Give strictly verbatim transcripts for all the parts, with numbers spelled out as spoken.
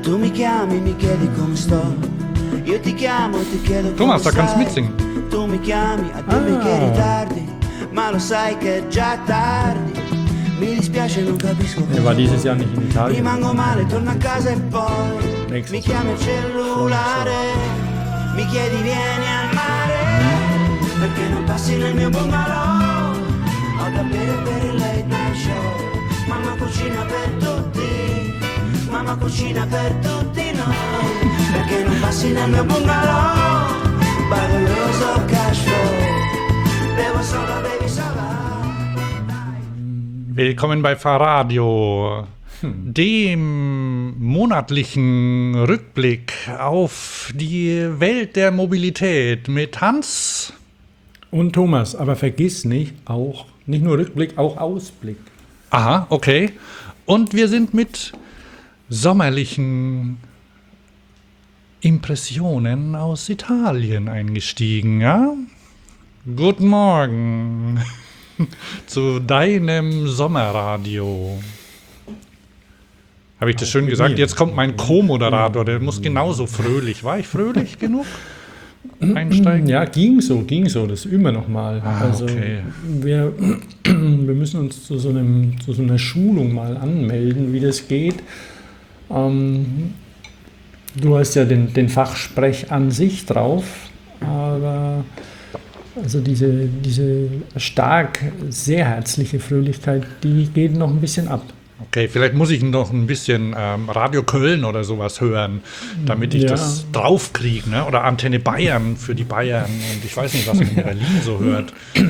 Tu mi chiami, mi chiedi come sto. Io ti chiamo e ti chiedo come Thomas, da kannst du stai. mitsingen. Tu mi chiami a dirmi Ah. che ritardi, ma lo sai che è già tardi. Mi dispiace, non capisco cosa Er war dieses vuoi. Jahr nicht in Italien. Rimango male, torno a casa e poi Nächstes mi chiami al cellulare, mi chiedi vieni al mare, perché non passi nel mio bungalow. Ho da bere per il late night show. Mamma cucina per tutti, mamma cucina per tutti noi, perché non passi nel mio bungalow. Bagoloso cash flow, bevo sola, bevi sola. Willkommen bei Fahrradio, dem monatlichen Rückblick auf die Welt der Mobilität mit Hans. Und Thomas, aber vergiss nicht, auch, nicht nur Rückblick, auch Ausblick. Aha, okay. Und wir sind mit sommerlichen Impressionen aus Italien eingestiegen, ja? Guten Morgen zu deinem Sommerradio. Habe ich das schön gesagt? Jetzt kommt mein Co-Moderator, der muss genauso fröhlich. War ich fröhlich genug? Einsteigen? Ja, ging so, ging so, das üben wir nochmal. Ah, also okay. wir, wir müssen uns zu so, einem, zu so einer Schulung mal anmelden, wie das geht. Ähm, du hast ja den, den Fachsprech an sich drauf, aber also diese, diese stark sehr herzliche Fröhlichkeit, die geht noch ein bisschen ab. Okay, vielleicht muss ich noch ein bisschen ähm, Radio Köln oder sowas hören, damit ich Ja. das draufkriege, ne? Oder Antenne Bayern für die Bayern und ich weiß nicht, was man in Berlin so hört.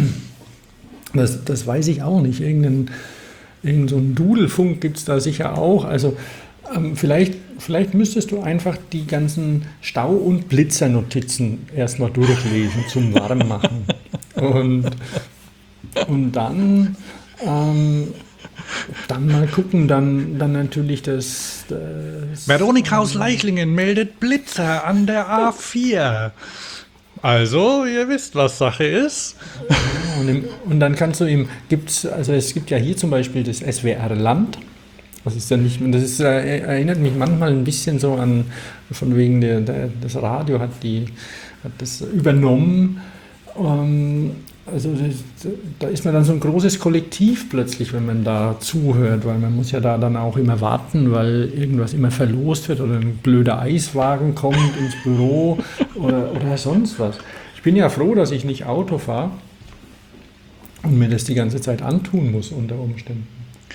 Das, das weiß ich auch nicht. Irgendein, irgend so ein Dudelfunk gibt es da sicher auch. Also ähm, vielleicht, vielleicht müsstest du einfach die ganzen Stau- und Blitzernotizen erstmal durchlesen zum Warmmachen. und, und dann, ähm, dann mal gucken, dann, dann natürlich das, das Veronika aus Leichlingen meldet Blitzer an der A vier. Also, ihr wisst, was Sache ist. Und, im, und dann kannst du ihm, gibt's, also es gibt ja hier zum Beispiel das S W R Land. Das ist ja nicht, das ist, äh, erinnert mich manchmal ein bisschen so an, von wegen der, der das Radio hat die, hat das übernommen. Ähm, also das, da ist man dann so ein großes Kollektiv plötzlich, wenn man da zuhört, weil man muss ja da dann auch immer warten, weil irgendwas immer verlost wird oder ein blöder Eiswagen kommt ins Büro oder, oder sonst was. Ich bin ja froh, dass ich nicht Auto fahre und mir das die ganze Zeit antun muss unter Umständen.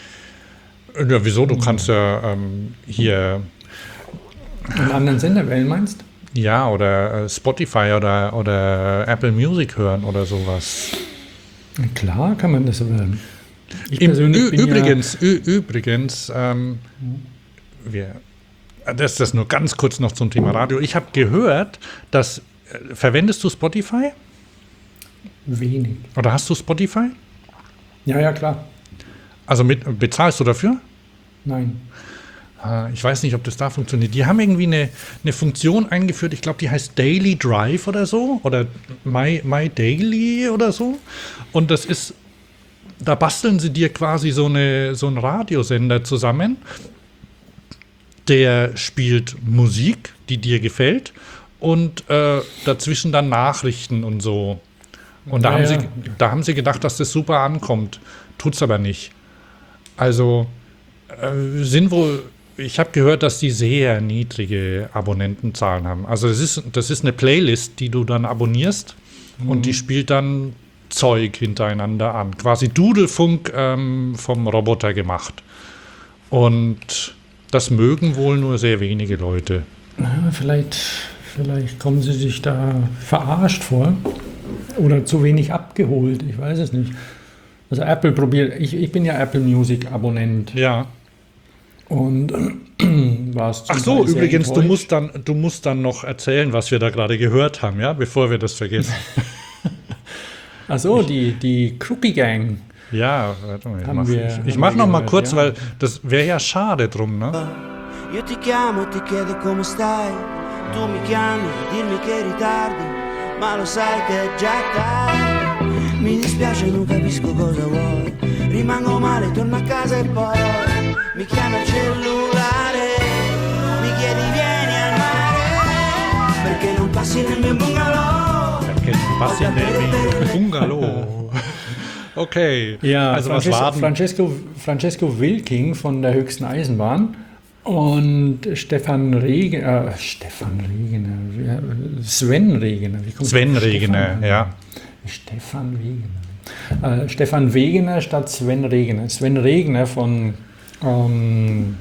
Ja, wieso? Du kannst ja ähm, hier, Einen anderen Sender wählen, meinst du? ja, oder äh, Spotify oder, oder Apple Music hören oder sowas. Na klar kann man das hören. Ich Im, persönlich ü, bin übrigens, ü, übrigens, ähm, wir, das ist das nur ganz kurz noch zum Thema Radio. Ich habe gehört, dass, äh, verwendest du Spotify? ja wenig. Oder hast du Spotify? Ja, ja, klar. Also mit, bezahlst du dafür? Nein. Ich weiß nicht, ob das da funktioniert. Die haben irgendwie eine, eine Funktion eingeführt, ich glaube, die heißt Daily Drive oder so, oder My, My Daily oder so. Und das ist, da basteln sie dir quasi so, eine, so einen Radiosender zusammen, der spielt Musik, die dir gefällt, und äh, dazwischen dann Nachrichten und so. Und da, Ja, haben ja. sie, da haben sie gedacht, dass das super ankommt. Tut's aber nicht. Also äh, sind wohl, ich habe gehört, dass die sehr niedrige Abonnentenzahlen haben. Also das ist, das ist eine Playlist, die du dann abonnierst und die spielt dann Zeug hintereinander an. Quasi Dudelfunk ähm, vom Roboter gemacht. Und das mögen wohl nur sehr wenige Leute. Ja, vielleicht, vielleicht kommen sie sich da verarscht vor oder zu wenig abgeholt. Ich weiß es nicht. Also Apple probiert, ich, ich bin ja Apple Music Abonnent Ja. und war es zum Ach so, Teil sehr übrigens, du enttäuscht. musst, dann, du musst dann noch erzählen, was wir da gerade gehört haben, ja, bevor wir das vergessen. Ach so, die, die Crookie Gang. Ja, warte mal, ich Haben mach, wir- ich, ich haben mach wir noch mal gehört, kurz, ja. weil das wäre ja schade drum, ne? Io ti chiamo, ti chiedo come stai. Tu mi chiami, dirmi che ritardi, ma lo sai che è già tardi. Mi dispiace, non capisco cosa vuoi. Rimango male, torno a casa e poi mi chiami al cellulare. Mi chiedi House in the Bungalow. Okay, Ja, also Francesco, was war denn? Francesco, Francesco Wilking von der höchsten Eisenbahn und Stefan Regener, äh, Stefan Regener, wie- Sven Regener. Wie kommt Sven Stefan Regener, an? ja. Stefan Wegener. Äh, Stefan Wegener statt Sven Regener. Sven Regener von, ähm,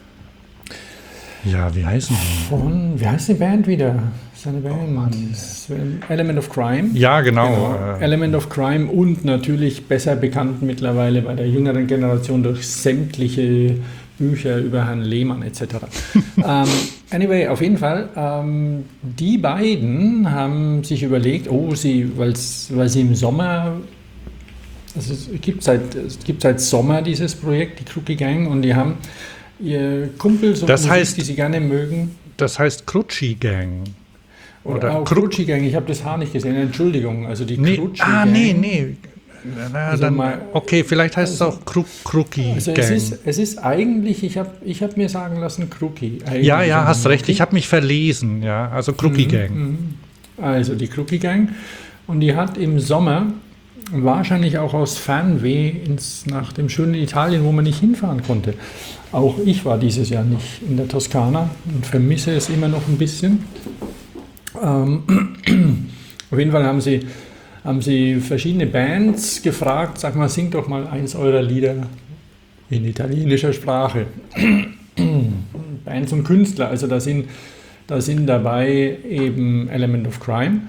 Ja, wie heißen die? von, wie heißt die Band wieder? Seine Band. Sven, Element of Crime. Ja, genau. Genau. Äh, Element of Crime und natürlich besser bekannt mittlerweile bei der jüngeren Generation durch sämtliche Bücher über Herrn Lehmann et cetera. ähm, anyway, auf jeden Fall, ähm, die beiden haben sich überlegt, oh, sie, weil's, weil sie im Sommer, also es gibt seit, es gibt seit Sommer dieses Projekt, die Crookie Gang, und die haben ihr Kumpel, so Das Musik, heißt- die sie gerne mögen, Das heißt Crucci Gang. oder, Oder auch Kruk- Crucci Gang, ich habe das Haar nicht gesehen, Entschuldigung, also die Nee, Crucci ah, Gang. nee, nee. Na, Also dann, mal- okay, vielleicht heißt es auch Kruk Crucki Also Gang. es ist, es ist eigentlich, ich habe ich hab mir sagen lassen, Crookie. Eigentlich Ja, ja, hast ein recht. Ich habe mich verlesen, ja. Also Crucki Gang. Also die Crookie Gang. Und die hat im Sommer wahrscheinlich auch aus Fernweh ins, nach dem schönen Italien, wo man nicht hinfahren konnte. Auch ich war dieses Jahr nicht in der Toskana und vermisse es immer noch ein bisschen. Ähm, auf jeden Fall haben sie, haben sie verschiedene Bands gefragt, sag mal, singt doch mal eins eurer Lieder in italienischer Sprache. Bands und Künstler, also da sind, da sind dabei eben Element of Crime,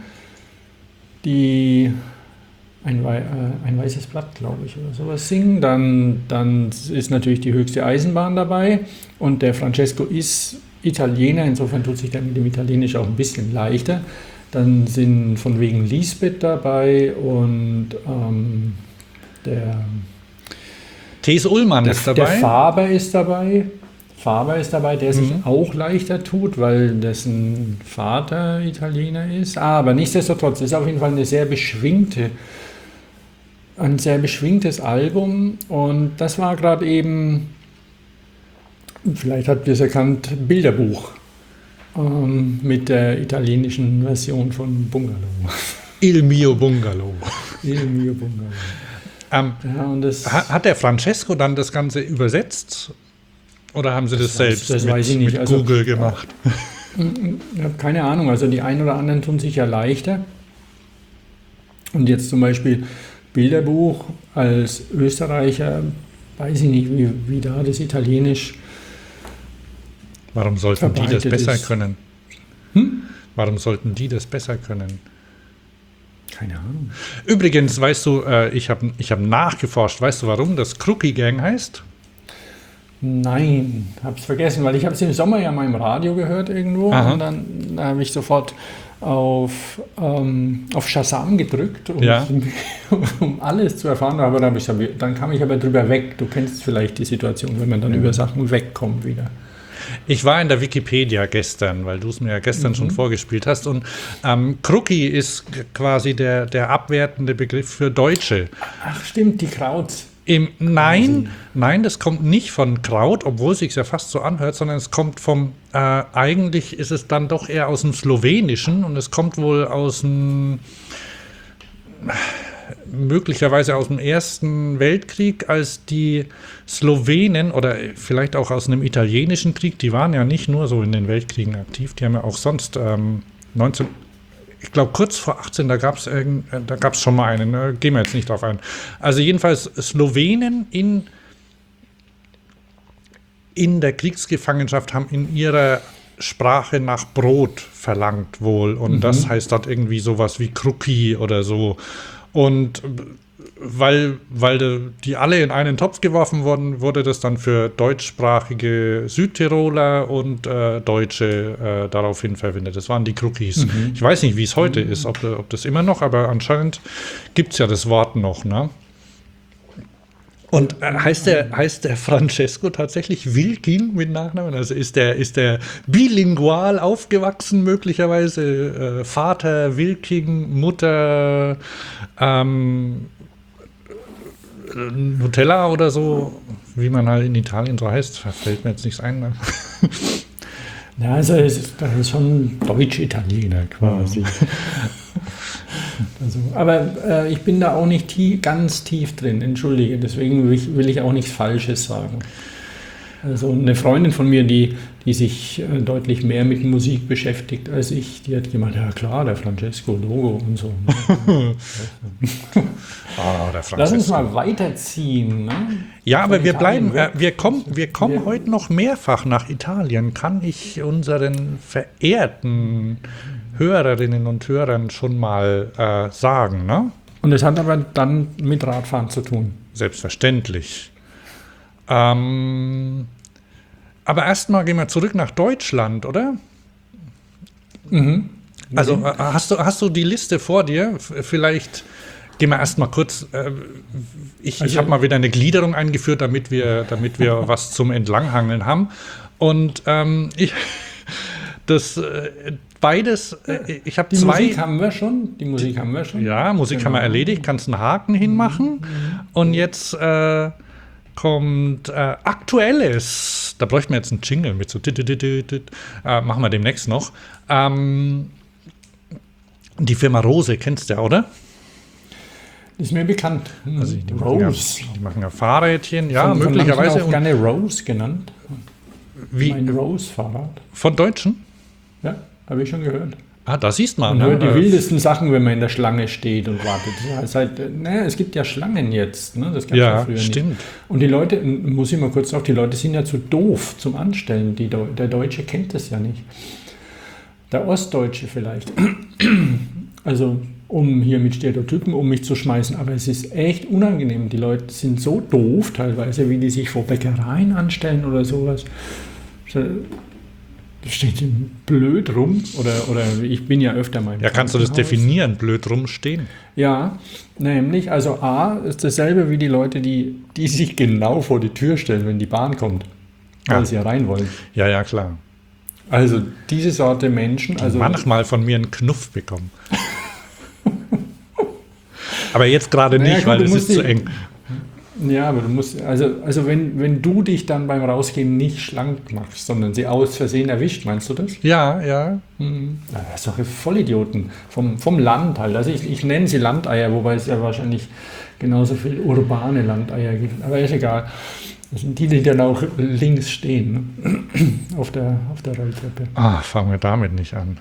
die ein, Wei- äh, ein weißes Blatt, glaube ich, oder sowas singen. Dann, dann ist natürlich die höchste Eisenbahn dabei und der Francesco ist Italiener, insofern tut sich dann mit dem Italienisch auch ein bisschen leichter. Dann sind von wegen Lisbeth dabei und ähm, der, Thies Ullmann der, ist der dabei. Faber ist dabei. Faber ist dabei, der sich Mhm. auch leichter tut, weil dessen Vater Italiener ist. Aber nichtsdestotrotz ist auf jeden Fall eine sehr beschwingte, ein sehr beschwingtes Album. Und das war gerade eben, vielleicht habt ihr es erkannt, Bilderbuch ähm, mit der italienischen Version von Bungalow. Il mio Bungalow. Il mio Bungalow. Ähm, Ja, und das, ha- hat der Francesco dann das Ganze übersetzt? Oder haben sie das, Das weiß- selbst das mit, weiß ich nicht. mit Also- Google gemacht? Ich habe keine Ahnung, also die einen oder anderen tun sich ja leichter. Und jetzt zum Beispiel Bilderbuch als Österreicher, weiß ich nicht, wie, wie da das Italienisch. Warum sollten die das verbreitet besser ist. können? Hm? Warum sollten die das besser können? Keine Ahnung. Übrigens, weißt du, äh, ich habe ich hab nachgeforscht. Weißt du, warum das Crookie Gang heißt? Nein, hab's vergessen, weil ich habe es im Sommer ja mal im Radio gehört irgendwo Aha. und dann da habe ich sofort auf, ähm, auf Shazam gedrückt, um, Ja. um alles zu erfahren. Aber dann, hab ich, dann kam ich aber drüber weg. Du kennst vielleicht die Situation, wenn man dann über Sachen wegkommt wieder. Ich war in der Wikipedia gestern, weil du es mir ja gestern schon vorgespielt hast. Und ähm, Crookie ist g- quasi der, der abwertende Begriff für Deutsche. Ach stimmt, die Krauts. Im, nein, nein, das kommt nicht von Kraut, obwohl es sich ja fast so anhört, sondern es kommt vom, äh, eigentlich ist es dann doch eher aus dem Slowenischen und es kommt wohl aus dem, möglicherweise aus dem Ersten Weltkrieg, als die Slowenen oder vielleicht auch aus einem italienischen Krieg, die waren ja nicht nur so in den Weltkriegen aktiv, die haben ja auch sonst ähm, neunzehn ich glaube, kurz vor achtzehn, da gab es da gab's schon mal einen, ne? Gehen wir jetzt nicht drauf ein. Also jedenfalls Slowenen in, in der Kriegsgefangenschaft haben in ihrer Sprache nach Brot verlangt wohl. Und Mhm. das heißt dort irgendwie sowas wie Kruki oder so. Und weil, weil die alle in einen Topf geworfen wurden, wurde das dann für deutschsprachige Südtiroler und äh, Deutsche äh, daraufhin verwendet. Das waren die Krukis. Mhm. Ich weiß nicht, wie es heute ist, ob, ob das immer noch, aber anscheinend gibt es ja das Wort noch. Ne? Und äh, heißt, der, heißt der Francesco tatsächlich Wilking mit Nachnamen? Also ist der, ist der bilingual aufgewachsen möglicherweise? Äh, Vater Wilking, Mutter ähm, Nutella oder so, wie man halt in Italien so heißt, fällt mir jetzt nichts ein. Ne? Ja, also es ist, das ist schon Deutsch-Italiener quasi. Also, aber äh, ich bin da auch nicht tief, ganz tief drin, entschuldige. Deswegen will ich, will ich auch nichts Falsches sagen. Also eine Freundin von mir, die, die sich äh, deutlich mehr mit Musik beschäftigt als ich, die hat gemeint, ja klar, der Francesco Logo und so. Ah, der Lass uns mal weiterziehen. Ne? Ja, aber Von wir Italien bleiben, äh, weg. wir kommen, wir kommen Wir- heute noch mehrfach nach Italien. Kann ich unseren verehrten Hörerinnen und Hörern schon mal äh, sagen, ne? Und das hat aber dann mit Radfahren zu tun. Selbstverständlich. Ähm, aber erstmal gehen wir zurück nach Deutschland, oder? Also äh, hast du, hast du die Liste vor dir? F- Vielleicht gehen wir erstmal kurz. Äh, ich ich Also- habe mal wieder eine Gliederung eingeführt, damit wir, damit wir was zum Entlanghangeln haben. Und ähm, ich, das äh, beides, äh, ich habe Die zwei. Musik haben wir schon. Die Musik haben wir schon. Ja, Musik haben wir Genau. erledigt, kannst einen Haken hinmachen. Und jetzt äh, kommt äh, Aktuelles. Da bräuchten wir jetzt einen Jingle mit so. tit, tit, tit, tit. Äh, machen wir demnächst noch. Ähm, die Firma Rose kennst du ja, oder? Ist mir bekannt. Also die machen ja, Rose. die machen ja Fahrrädchen, ja, Von- von möglicherweise. manchen auch Und gerne Rose genannt. wie, Mein Rose-Fahrrad. von Deutschen? Ja, habe ich schon gehört. Ah, da siehst man. Man hört die Ne? wildesten Sachen, wenn man in der Schlange steht und wartet. Ja, seit, äh, ne, es gibt ja Schlangen jetzt. Ne? Das gab's Ja, früher stimmt. nicht. Und die Leute, m- muss ich mal kurz auf, die Leute sind ja zu doof zum Anstellen. Die, Deu- der Deutsche kennt das ja nicht. Der Ostdeutsche vielleicht. Also, um hier mit Stereotypen um mich zu schmeißen. Aber es ist echt unangenehm. Die Leute sind so doof teilweise, wie die sich vor Bäckereien anstellen oder sowas. Da steht blöd rum. Oder, oder ich bin ja öfter mal im Ja, kannst du das Krankenhaus. definieren, blöd rumstehen? Ja, nämlich, also A ist dasselbe wie die Leute, die, die sich genau vor die Tür stellen, wenn die Bahn kommt, weil Ja. sie ja rein wollen. Ja, ja, klar. Also diese Sorte Menschen, also Manchmal von mir einen Knuff bekommen. Aber jetzt gerade Naja, nicht, gut, weil du es musst ist zu die- eng. ja, aber du musst, also, also wenn, wenn du dich dann beim Rausgehen nicht schlank machst, sondern sie aus Versehen erwischt, meinst du das? Ja, ja. Na, das ist doch Vollidioten vom, vom Land halt. Also ich, ich nenne sie Landeier, wobei es ja wahrscheinlich genauso viel urbane Landeier gibt. Aber ist egal. Das sind die, die dann auch links stehen, ne? auf der, auf der Rolltreppe. Ah, fangen wir damit nicht an.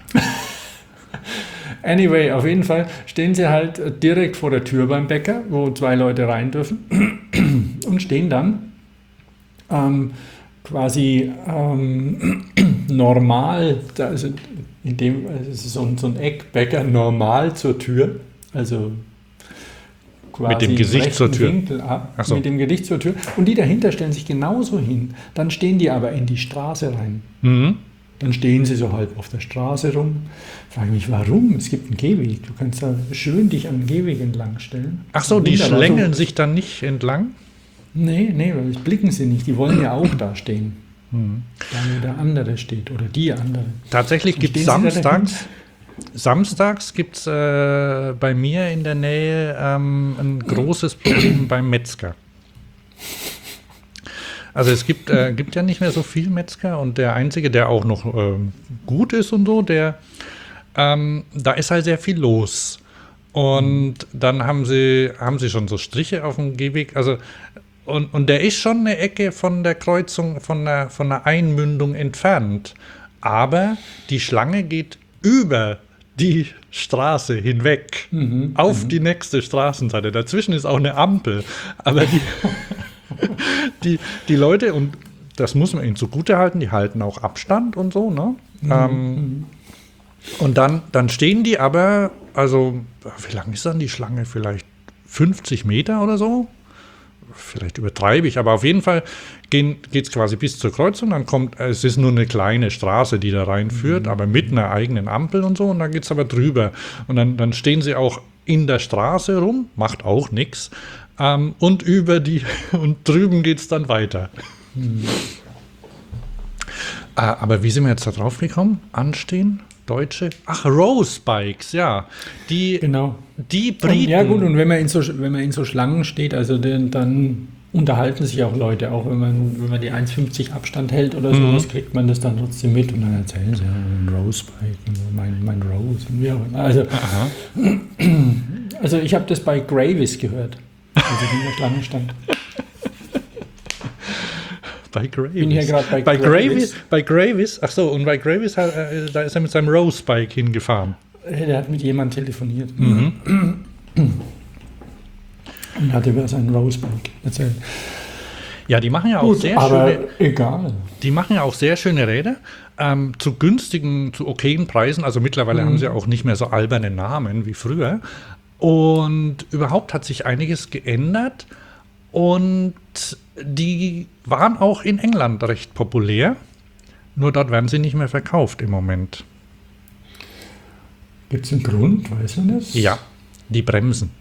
Anyway, auf jeden Fall stehen sie halt direkt vor der Tür beim Bäcker, wo zwei Leute rein dürfen und stehen dann ähm, quasi ähm, normal, also in dem, also es ist so ein, so ein Eckbäcker normal zur Tür, also quasi Mit dem im Gesicht rechten zur Tür. Winkel ab, Ach so. mit dem Gesicht zur Tür. Und die dahinter stellen sich genauso hin. Dann stehen die aber in die Straße rein. Mhm. Dann stehen sie so halb auf der Straße rum. Frage mich, warum? Es gibt einen Gehweg. Du kannst da schön dich an den Gehweg entlang stellen. Ach so, die Wunderbar. schlängeln So- sich dann nicht entlang? Nee, nee, weil das blicken sie nicht. Die wollen ja auch da stehen. Mhm. Da, wo der andere steht oder die andere. Tatsächlich Dann gibt es stehen sie da samstags, samstags gibt es äh, bei mir in der Nähe ähm, ein großes Problem beim Metzger. Also es gibt, äh, gibt ja nicht mehr so viel Metzger und der einzige, der auch noch ähm, gut ist und so, der ähm, da ist halt sehr viel los. Und dann haben sie, haben sie schon so Striche auf dem Gehweg. Also, und, und der ist schon eine Ecke von der Kreuzung, von der, von der Einmündung entfernt. Aber die Schlange geht über die Straße hinweg auf die nächste Straßenseite. Dazwischen ist auch eine Ampel. Aber die, die, die Leute, und das muss man ihnen zugute halten, die halten auch Abstand und so, ne? Ähm, und dann, dann stehen die aber, also, wie lang ist dann die Schlange? Vielleicht fünfzig Meter oder so? Vielleicht übertreibe ich, aber auf jeden Fall geht es quasi bis zur Kreuzung. Dann kommt, es ist nur eine kleine Straße, die da reinführt, aber mit einer eigenen Ampel und so. Und dann geht es aber drüber. Und dann, dann stehen sie auch in der Straße rum, macht auch nichts. Ähm, und über die, und drüben geht es dann weiter. Äh, aber wie sind wir jetzt da drauf gekommen? Anstehen? Deutsche? Ach, Rose Bikes, ja. Die, Genau. die Und, Briten. ja gut, und wenn man, in so, wenn man in so Schlangen steht, also den, dann unterhalten sich auch Leute, auch wenn man, wenn man die eins fünfzig Abstand hält oder sowas, Mhm. kriegt man das dann trotzdem mit und dann erzählen sie, ja, ein Rose-Bike, und so, mein, mein Rose und wie auch immer. Also, also ich habe das bei Gravis gehört, als ich in der Schlange stand. Bei Gravis. Bin hier gerade bei bei Gravis. Gravis. Bei Gravis, ach so, und bei Gravis, äh, da ist er mit seinem Rose-Bike hingefahren. Der hat mit jemandem telefoniert Mhm. und hat über sein Rose-Bike erzählt. Ja, die machen ja auch Gut, sehr aber schöne, egal. die machen ja auch sehr schöne Räder ähm, zu günstigen, zu okayen Preisen. Also mittlerweile Mhm. haben sie auch nicht mehr so alberne Namen wie früher. Und überhaupt hat sich einiges geändert. Und die waren auch in England recht populär. Nur dort werden sie nicht mehr verkauft im Moment. Gibt es einen Grund, weiß man das? Ja, die bremsen.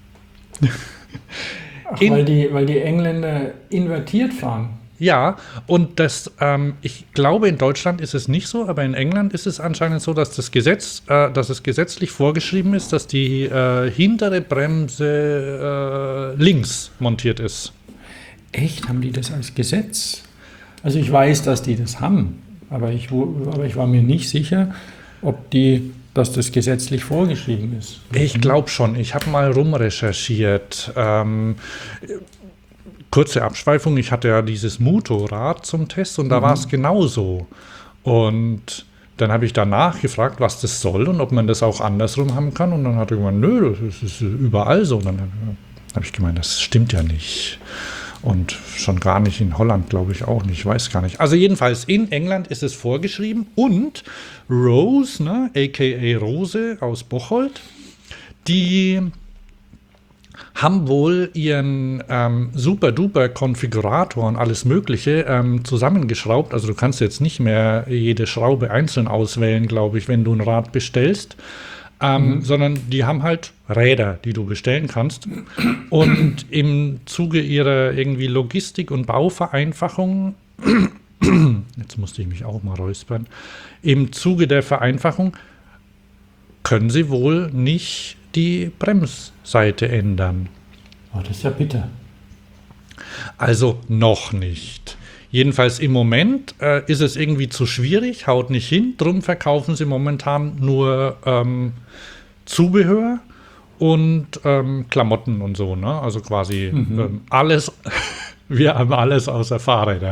Ach, in- weil, die, weil die Engländer invertiert fahren. Ja, und das, ähm, ich glaube, in Deutschland ist es nicht so, aber in England ist es anscheinend so, dass das Gesetz, äh, dass es gesetzlich vorgeschrieben ist, dass die äh, hintere Bremse äh, links montiert ist. Echt? Haben die das als Gesetz? Also ich weiß, dass die das haben, aber ich, wo- aber ich war mir nicht sicher, ob die, dass das gesetzlich vorgeschrieben ist. Ich glaube schon. Ich habe mal rumrecherchiert. Ähm, kurze Abschweifung. Ich hatte ja dieses Motorrad zum Test und da war es genauso. Und dann habe ich danach gefragt, was das soll und ob man das auch andersrum haben kann. Und dann hat er gemeint, nö, das ist überall so. Und dann habe ich gemeint, das stimmt ja nicht. Und schon gar nicht in Holland, glaube ich auch nicht. Ich weiß gar nicht. Also jedenfalls in England ist es vorgeschrieben. Und Rose, ne, a k a. Rose aus Bocholt, die haben wohl ihren ähm, super-duper-Konfigurator und alles Mögliche ähm, zusammengeschraubt. Also du kannst jetzt nicht mehr jede Schraube einzeln auswählen, glaube ich, wenn du ein Rad bestellst. Ähm, sondern die haben halt Räder, die du bestellen kannst. Und im Zuge ihrer irgendwie Logistik- und Bauvereinfachung, jetzt musste ich mich auch mal räuspern, im Zuge der Vereinfachung können sie wohl nicht die Bremsseite ändern. Oh, das ist ja bitter. Also noch nicht. Jedenfalls im Moment äh, ist es irgendwie zu schwierig, haut nicht hin. Drum verkaufen sie momentan nur ähm, Zubehör und ähm, Klamotten und so. Ne? Also quasi ähm, alles. Wir haben alles außer Fahrräder.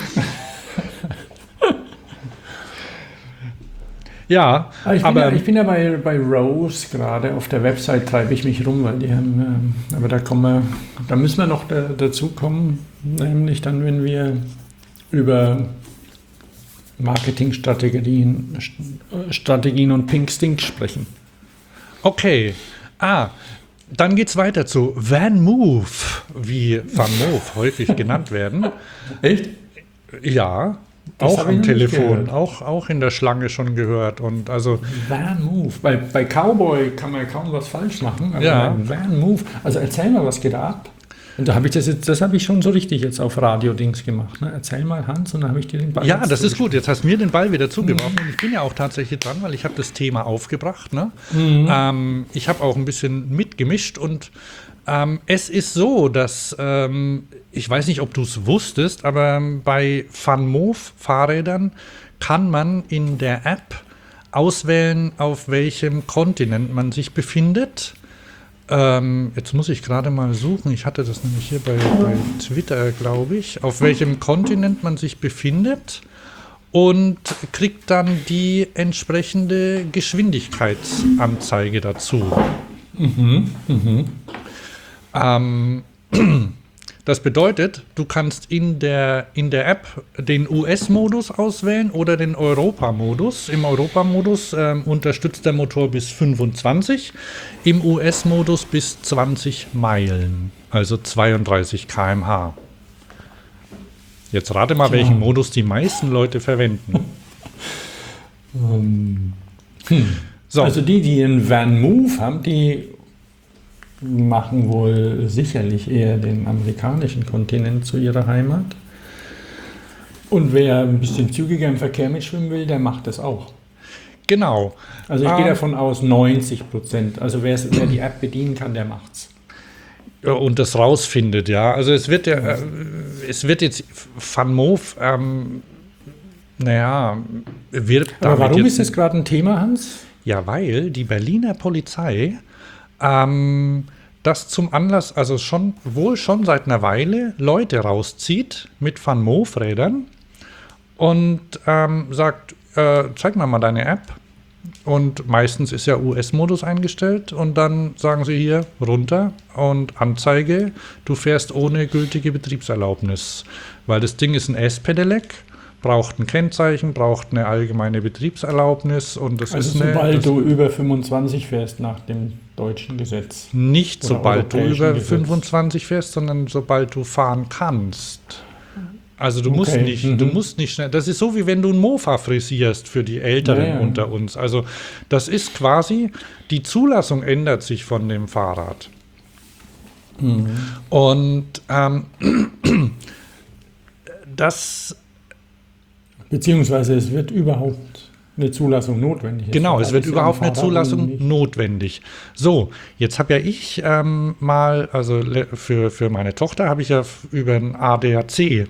Ja, Aber ich bin, aber ja, ich bin ja bei, bei Rose gerade, auf der Website treibe ich mich rum, weil die haben, ähm, aber da kommen wir, da müssen wir noch da, dazu kommen, nämlich dann, wenn wir über Marketingstrategien St- Strategien und Pink Stink sprechen. okay. Ah, dann geht's weiter zu Van Move, wie Van Move häufig genannt werden. Echt? Ja, Das auch habe ich am noch nicht Telefon, gehört. auch, auch in der Schlange schon gehört. Und also, Van Move. Bei, bei Cowboy kann man ja kaum was falsch machen, aber Ja. bei Van Move. Also erzähl mal, was geht ab? Und da habe ich das jetzt, das habe ich schon so richtig jetzt auf Radio-Dings gemacht. Ne? Erzähl mal, Hans, und dann habe ich dir den Ball. ja, jetzt das ist gut. Jetzt hast du mir den Ball wieder Mhm. zugeworfen. Und ich bin ja auch tatsächlich dran, weil ich habe das Thema aufgebracht. Ne? Ähm, ich habe auch ein bisschen mitgemischt. Und ähm, es ist so, dass, ähm, ich weiß nicht, ob du es wusstest, aber bei Van Move Fahrrädern kann man in der App auswählen, auf welchem Kontinent man sich befindet. Ähm, jetzt muss ich gerade mal suchen. Ich hatte das nämlich hier bei, bei Twitter, glaube ich, auf welchem Kontinent man sich befindet und kriegt dann die entsprechende Geschwindigkeitsanzeige dazu. Ähm, das bedeutet, du kannst in der, in der App den U S-Modus auswählen oder den Europa-Modus. Im Europa-Modus ähm, unterstützt der Motor bis fünfundzwanzig, im U S-Modus bis zwanzig Meilen, also zweiunddreißig Kilometer pro Stunde. Jetzt rate mal, welchen Modus die meisten Leute verwenden. So, Also die, die einen Van Move haben, die machen wohl sicherlich eher den amerikanischen Kontinent zu ihrer Heimat. Und wer ein bisschen zügiger im Verkehr mitschwimmen will, der macht das auch. genau. Also ich Ah. gehe davon aus, neunzig Prozent. Also wer, wer die App bedienen kann, der macht's. ja, und das rausfindet, ja. Also es wird ja, äh, es wird jetzt Van Moof, ähm, naja, wird Aber warum jetzt, ist das gerade ein Thema, Hans? Ja, weil die Berliner Polizei ähm, das zum Anlass, also schon wohl schon seit einer Weile Leute rauszieht mit Van Moof-Rädern und ähm, sagt, äh, zeig mir mal deine App. Und meistens ist ja U S-Modus eingestellt und dann sagen sie hier runter und Anzeige, du fährst ohne gültige Betriebserlaubnis. Weil das Ding ist ein S-Pedelec, braucht ein Kennzeichen, braucht eine allgemeine Betriebserlaubnis und das Also ist eine, sobald das du über fünfundzwanzig fährst nach dem deutschen Gesetz. nicht oder sobald du europäischen über Gesetz. fünfundzwanzig fährst, sondern sobald du fahren kannst. Also du Okay, musst nicht, mhm. du musst nicht schnell. Das ist so, wie wenn du ein Mofa frisierst für die Älteren Ja, ja. unter uns. Also das ist quasi, die Zulassung ändert sich von dem Fahrrad. Mhm. Und ähm, das, Beziehungsweise es wird überhaupt eine Zulassung notwendig. genau, Das es wird ist ja überhaupt am eine Fahrrad Zulassung nicht. notwendig. So, jetzt habe ja ich ähm, mal, also le- für, für meine Tochter habe ich ja f- über ein A D A C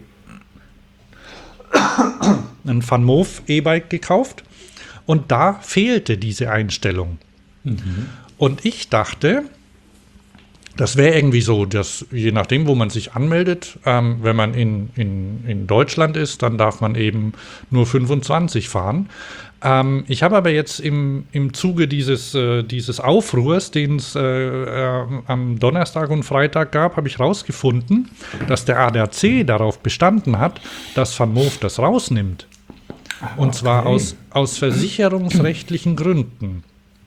ein Van Moof E-Bike gekauft und da fehlte diese Einstellung. Und ich dachte, das wäre irgendwie so, dass je nachdem, wo man sich anmeldet, ähm, wenn man in, in, in Deutschland ist, dann darf man eben nur fünfundzwanzig fahren. Ähm, ich habe aber jetzt im, im Zuge dieses, äh, dieses Aufruhrs, den es äh, äh, am Donnerstag und Freitag gab, habe ich rausgefunden, dass der A D A C darauf bestanden hat, dass Van Moof das rausnimmt. Und zwar okay. aus, aus versicherungsrechtlichen Gründen.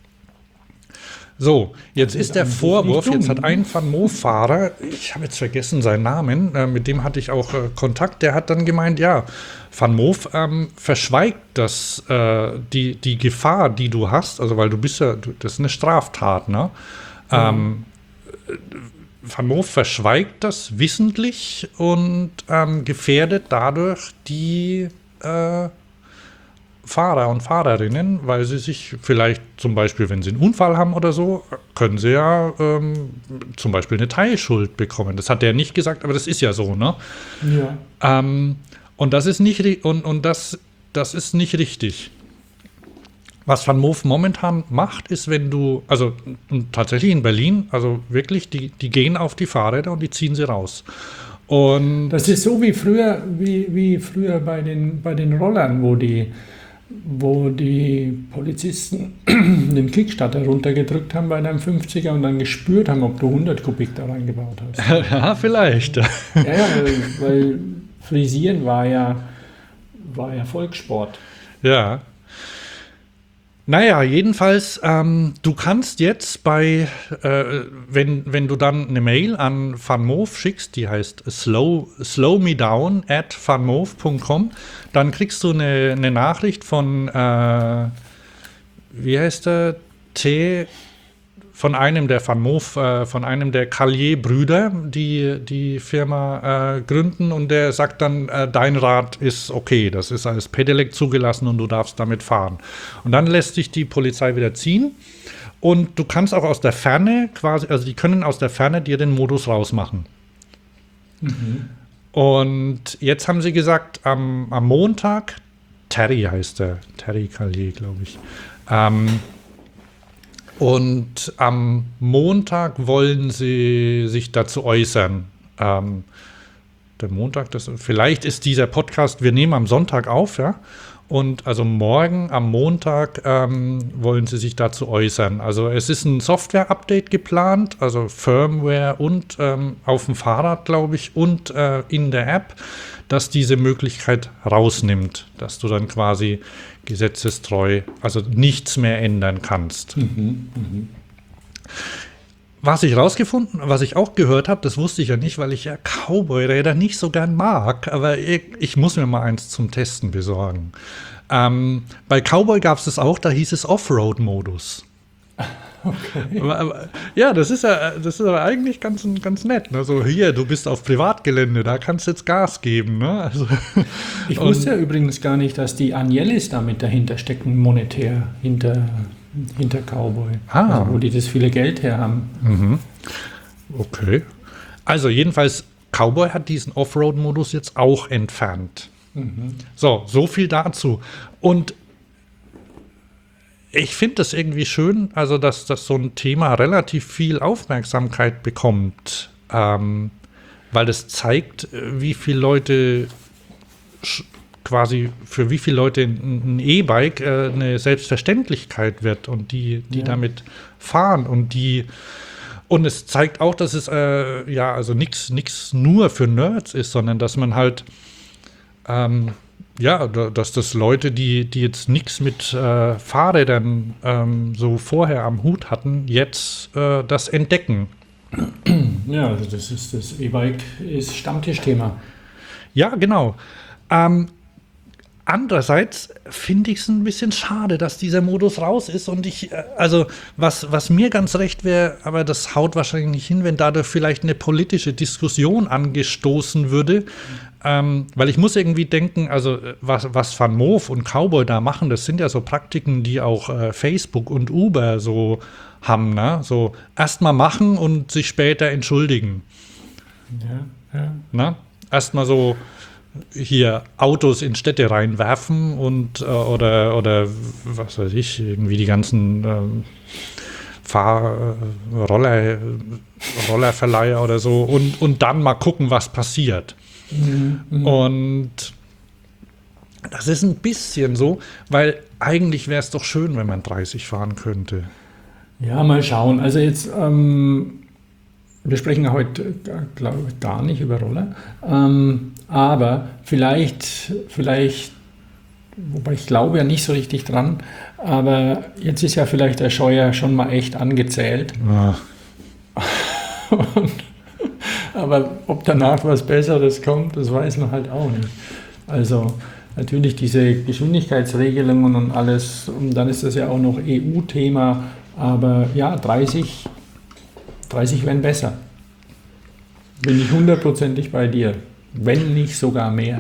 So, jetzt ist der eigentlich Vorwurf, nicht dumm. jetzt hat ein Van Moof-Fahrer, ich habe jetzt vergessen seinen Namen, äh, mit dem hatte ich auch äh, Kontakt, der hat dann gemeint, ja, Van Moof ähm, verschweigt das, äh, die, die Gefahr, die du hast, also weil du bist ja, du, das ist eine Straftat, ne? Ähm, Van Moof verschweigt das wissentlich und ähm, gefährdet dadurch die äh, Fahrer und Fahrerinnen, weil sie sich vielleicht zum Beispiel, wenn sie einen Unfall haben oder so, können sie ja ähm, zum Beispiel eine Teilschuld bekommen. Das hat er nicht gesagt, aber das ist ja so, ne? Ja. Ähm, und das ist nicht ri- und, und das, das ist nicht richtig. Was Van Moof momentan macht, ist, wenn du, also und tatsächlich in Berlin, also wirklich, die, die gehen auf die Fahrräder und die ziehen sie raus. Und Das ist so wie früher, wie, wie früher bei den, bei den Rollern, wo die, wo die Polizisten den Kickstarter runtergedrückt haben bei deinem fünfziger und dann gespürt haben, ob du hundert Kubik da reingebaut hast. ja, vielleicht. Ja, ja, weil, weil Frisieren war ja, war ja Volkssport. Ja. Naja, jedenfalls, ähm, du kannst jetzt bei, äh, wenn, wenn du dann eine Mail an Van Moof schickst, die heißt slow, slow me down at vanmoof punkt com, dann kriegst du eine, eine Nachricht von, äh, wie heißt der, T, von einem der Van Moof, äh, von einem der Callier-Brüder, die die Firma äh, gründen und der sagt dann, äh, dein Rad ist okay, das ist als Pedelec zugelassen und du darfst damit fahren. Und dann lässt sich die Polizei wieder ziehen und du kannst auch aus der Ferne quasi, also die können aus der Ferne dir den Modus rausmachen. Und jetzt haben sie gesagt, am, am Montag, Terry heißt der, Terry Callier, glaube ich, ähm, und am Montag wollen sie sich dazu äußern. Ähm, der Montag, das, vielleicht ist dieser Podcast, wir nehmen am Sonntag auf, ja. Und also morgen, am Montag, ähm, wollen sie sich dazu äußern. Also es ist ein Software-Update geplant, also Firmware und ähm, auf dem Fahrrad, glaube ich, und äh, in der App, das diese Möglichkeit rausnimmt, dass du dann quasi gesetzestreu, also nichts mehr ändern kannst. Was ich rausgefunden, was ich auch gehört habe, das wusste ich ja nicht, weil ich ja Cowboy-Räder nicht so gern mag, aber ich, ich muss mir mal eins zum Testen besorgen. Ähm, bei Cowboy gab es das auch, da hieß es Offroad-Modus. Okay. Aber, aber, ja, das ist ja, das ist aber eigentlich ganz, ganz nett. Ne? So, hier, du bist auf Privatgelände, da kannst du jetzt Gas geben. Ne? Also, Ich wusste ja übrigens gar nicht, dass die Agnellis damit dahinter stecken, monetär hinter, hinter Cowboy. Ah. Also, wo die das viele Geld her haben. mhm. Okay. Also jedenfalls, Cowboy hat diesen Offroad-Modus jetzt auch entfernt. Mhm. So, so viel dazu. Und ich finde das irgendwie schön, also dass, dass so ein Thema relativ viel Aufmerksamkeit bekommt, ähm, weil das zeigt, wie viele Leute quasi, für wie viele Leute ein E-Bike äh, eine Selbstverständlichkeit wird und die, die ja. damit fahren und die und es zeigt auch, dass es äh, ja also nichts nichts nur für Nerds ist, sondern dass man halt ähm, ja, dass das Leute, die, die jetzt nichts mit äh, Fahrrädern ähm, so vorher am Hut hatten, jetzt äh, das entdecken. Ja, also das ist das E-Bike ist Stammtischthema. Ja, genau. Ähm, andererseits finde ich es ein bisschen schade, dass dieser Modus raus ist und ich, äh, also was, was mir ganz recht wäre, aber das haut wahrscheinlich nicht hin, wenn dadurch vielleicht eine politische Diskussion angestoßen würde. Mhm. Ähm, weil ich muss irgendwie denken, also was, was Van Moof und Cowboy da machen, das sind ja so Praktiken, die auch äh, Facebook und Uber so haben, ne? So erstmal machen und sich später entschuldigen. Ja, ja. Ne? Erstmal so hier Autos in Städte reinwerfen und äh, oder, oder was weiß ich, irgendwie die ganzen ähm, Fahr äh, Roller, Rollerverleiher oder so und, und dann mal gucken, was passiert. Mhm. Und das ist ein bisschen so, weil eigentlich wäre es doch schön, wenn man dreißig fahren könnte. Ja, mal schauen. Also jetzt, ähm, wir sprechen heute, glaube ich, gar nicht über Roller, ähm, aber vielleicht, vielleicht, wobei ich glaube ja nicht so richtig dran, aber jetzt ist ja vielleicht der Scheuer schon mal echt angezählt. Ja. Und aber ob danach was Besseres kommt, das weiß man halt auch nicht. Also natürlich diese Geschwindigkeitsregelungen und alles, und dann ist das ja auch noch E U-Thema, aber ja, dreißig, dreißig wären besser. Bin ich hundertprozentig bei dir, wenn nicht sogar mehr.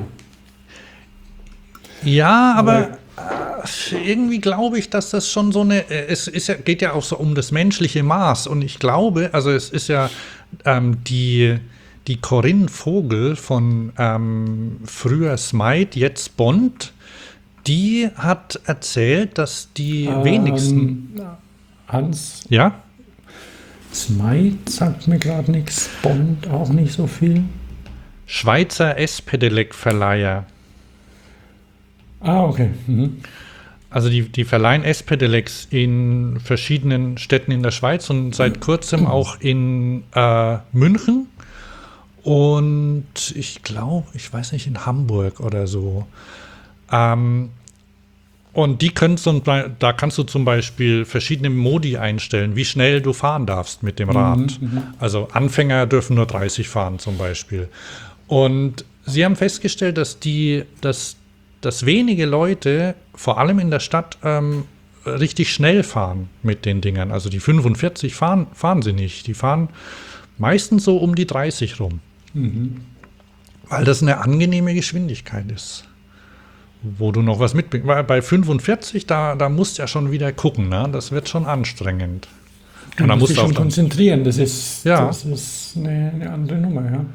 Ja, aber, aber äh, irgendwie glaube ich, dass das schon so eine, äh, es ist ja, geht ja auch so um das menschliche Maß und ich glaube, also es ist ja ähm, die, die Corinne Vogel von ähm, früher Smite, jetzt Bond, die hat erzählt, dass die ähm, wenigsten Hans? Ja? Smite sagt mir gerade nichts, Bond auch nicht so viel. Schweizer S-Pedelec-Verleiher. Ah, okay. Mhm. Also die, die verleihen S-Pedelecs in verschiedenen Städten in der Schweiz und seit kurzem auch in äh, München und ich glaube, ich weiß nicht, in Hamburg oder so. Ähm, und die können zum, da kannst du zum Beispiel verschiedene Modi einstellen, wie schnell du fahren darfst mit dem Rad. Mhm, also Anfänger dürfen nur dreißig fahren zum Beispiel. Und sie haben festgestellt, dass die, dass dass wenige Leute, vor allem in der Stadt, ähm, richtig schnell fahren mit den Dingern. Also die fünfundvierzig fahren, fahren sie nicht. Die fahren meistens so um die dreißig rum. Mhm. Weil das eine angenehme Geschwindigkeit ist. Wo du noch was mitbringst. Weil bei fünfundvierzig, da, da musst du ja schon wieder gucken. Ne? Das wird schon anstrengend. Und da musst du dich schon konzentrieren. Das ist, ja. das ist eine, eine andere Nummer, ja.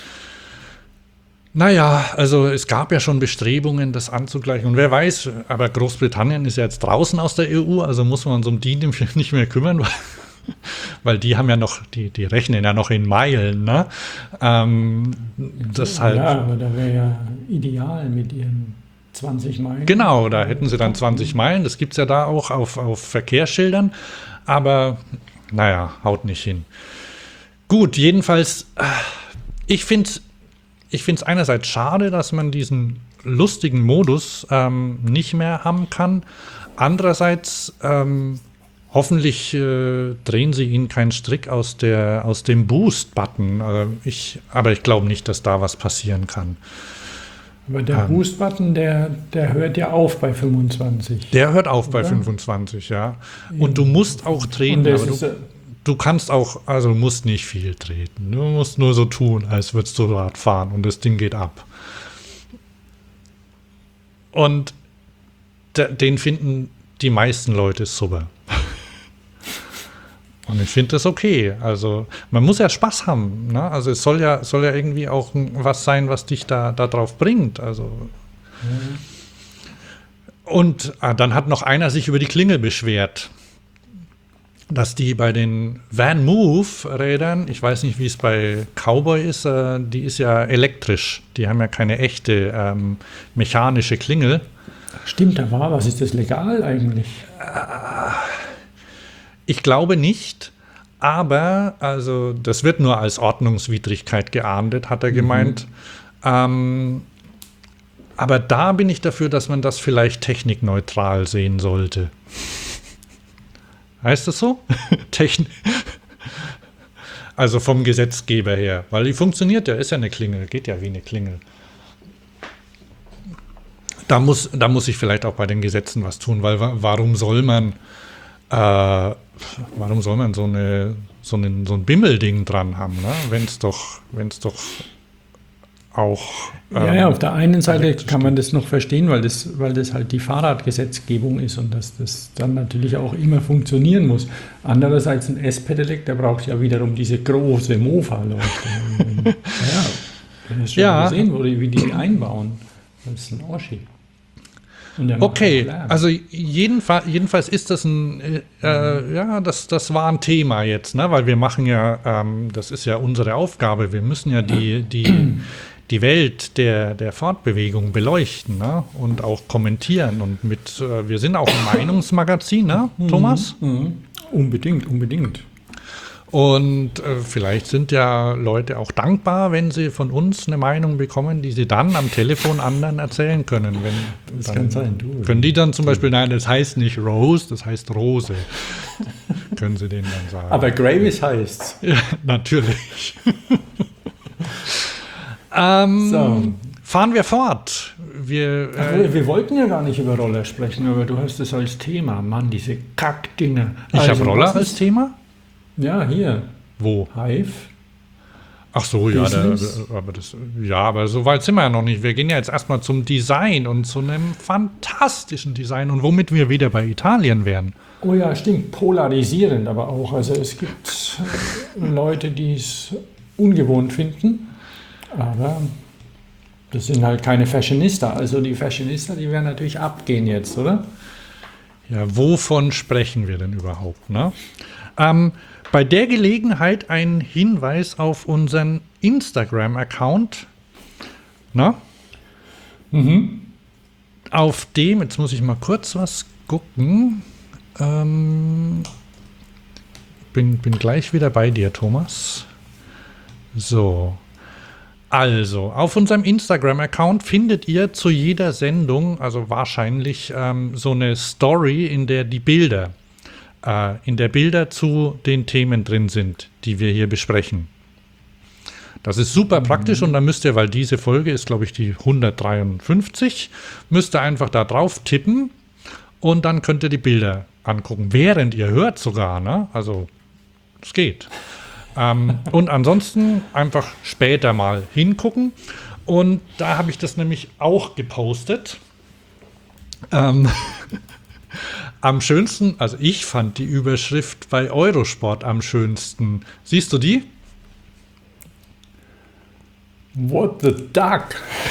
Naja, also es gab ja schon Bestrebungen, das anzugleichen. Und wer weiß, aber Großbritannien ist ja jetzt draußen aus der E U, also muss man uns um die nicht mehr kümmern, weil, weil die haben ja noch, die, die rechnen ja noch in Meilen, ne? Ähm, deshalb, ja, aber da wäre ja ideal mit ihren zwanzig Meilen. Genau, da hätten sie dann zwanzig Meilen, das gibt es ja da auch auf, auf Verkehrsschildern, aber naja, haut nicht hin. Gut, jedenfalls, ich finde es Ich finde es einerseits schade, dass man diesen lustigen Modus ähm, nicht mehr haben kann. Andererseits, ähm, hoffentlich äh, drehen sie ihnen keinen Strick aus, der, aus dem Boost-Button. Äh, ich, aber ich glaube nicht, dass da was passieren kann. Aber der ähm, Boost-Button, der, der hört ja auf bei fünfundzwanzig. Der hört auf oder? Bei fünfundzwanzig, ja. Und du musst auch treten. Aber du, Du kannst auch, also du musst nicht viel treten. Du musst nur so tun, als würdest du Rad fahren und das Ding geht ab. Und de, den finden die meisten Leute super. Und ich finde das okay. Also man muss ja Spaß haben. Ne? Also es soll ja, soll ja irgendwie auch was sein, was dich da, da drauf bringt. Also mhm. Und ah, dann hat noch einer sich über die Klingel beschwert, dass die bei den Van Move Rädern, ich weiß nicht, wie es bei Cowboy ist, äh, die ist ja elektrisch. Die haben ja keine echte ähm, mechanische Klingel. Stimmt, da war was. Ist das legal eigentlich? Ich glaube nicht, aber also das wird nur als Ordnungswidrigkeit geahndet, hat er mhm. gemeint. Ähm, aber da bin ich dafür, dass man das vielleicht technikneutral sehen sollte. Heißt das so? Technik. Also vom Gesetzgeber her, weil die funktioniert ja, ist ja eine Klingel, geht ja wie eine Klingel. Da muss, da muss ich vielleicht auch bei den Gesetzen was tun, weil warum soll man, äh, warum soll man so eine, so einen, so ein Bimmelding dran haben, ne? Wenn es doch, wenn es doch auch. Ähm, ja, ja, auf der einen Seite kann man das noch verstehen, weil das, weil das halt die Fahrradgesetzgebung ist und dass das dann natürlich auch immer funktionieren muss. Andererseits ein S-Pedelec, der braucht ja wiederum diese große Mofa-Leuchte. ja, ich habe schon ja. gesehen, wo die, wie die einbauen. Das ist ein Oschi. Okay, also jedenfalls, jedenfalls ist das ein, äh, ja, das, das war ein Thema jetzt, ne? Weil wir machen ja, ähm, das ist ja unsere Aufgabe, wir müssen ja die, die, die Welt der, der Fortbewegung beleuchten, ne? Und auch kommentieren und mit, äh, wir sind auch ein Meinungsmagazin, ne, Thomas? Mhm, mhm. Unbedingt, unbedingt. Und äh, vielleicht sind ja Leute auch dankbar, wenn sie von uns eine Meinung bekommen, die sie dann am Telefon anderen erzählen können. Wenn, das dann, kann sein, du. Können die dann zum Beispiel, nein, das heißt nicht Rose, das heißt Rose. Können sie denen dann sagen. Aber Gravis heißt's. Ja, natürlich. ähm, so. Fahren wir fort. Wir, Ach, äh, wir wollten ja gar nicht über Roller sprechen, aber du hast es als Thema. Mann, diese Kackdinger. Ich also, habe Roller als Thema? Ja, hier. Wo? Hive. Ach so, ja, da, aber das, ja, aber so weit sind wir ja noch nicht. Wir gehen ja jetzt erstmal zum Design und zu einem fantastischen Design und womit wir wieder bei Italien wären. Oh ja, stimmt, polarisierend aber auch. Also es gibt Leute, die es ungewohnt finden, aber das sind halt keine Fashionista. Also die Fashionista, die werden natürlich abgehen jetzt, oder? Ja, wovon sprechen wir denn überhaupt, ne? Ähm, Bei der Gelegenheit ein Hinweis auf unseren Instagram-Account. Na? Mhm. Auf dem, jetzt muss ich mal kurz was gucken. Ähm, bin, bin gleich wieder bei dir, Thomas. So. Also, auf unserem Instagram-Account findet ihr zu jeder Sendung, also wahrscheinlich ähm, so eine Story, in der die Bilder in der Bilder zu den Themen drin sind, die wir hier besprechen. Das ist super praktisch und dann müsst ihr, weil diese Folge ist, glaube ich, die hundertdreiundfünfzig, müsst ihr einfach da drauf tippen und dann könnt ihr die Bilder angucken, während ihr hört sogar, ne? Also, es geht. ähm, und ansonsten einfach später mal hingucken und da habe ich das nämlich auch gepostet. Ähm, Am schönsten, also ich fand die Überschrift bei Eurosport am schönsten. Siehst du die? What the duck?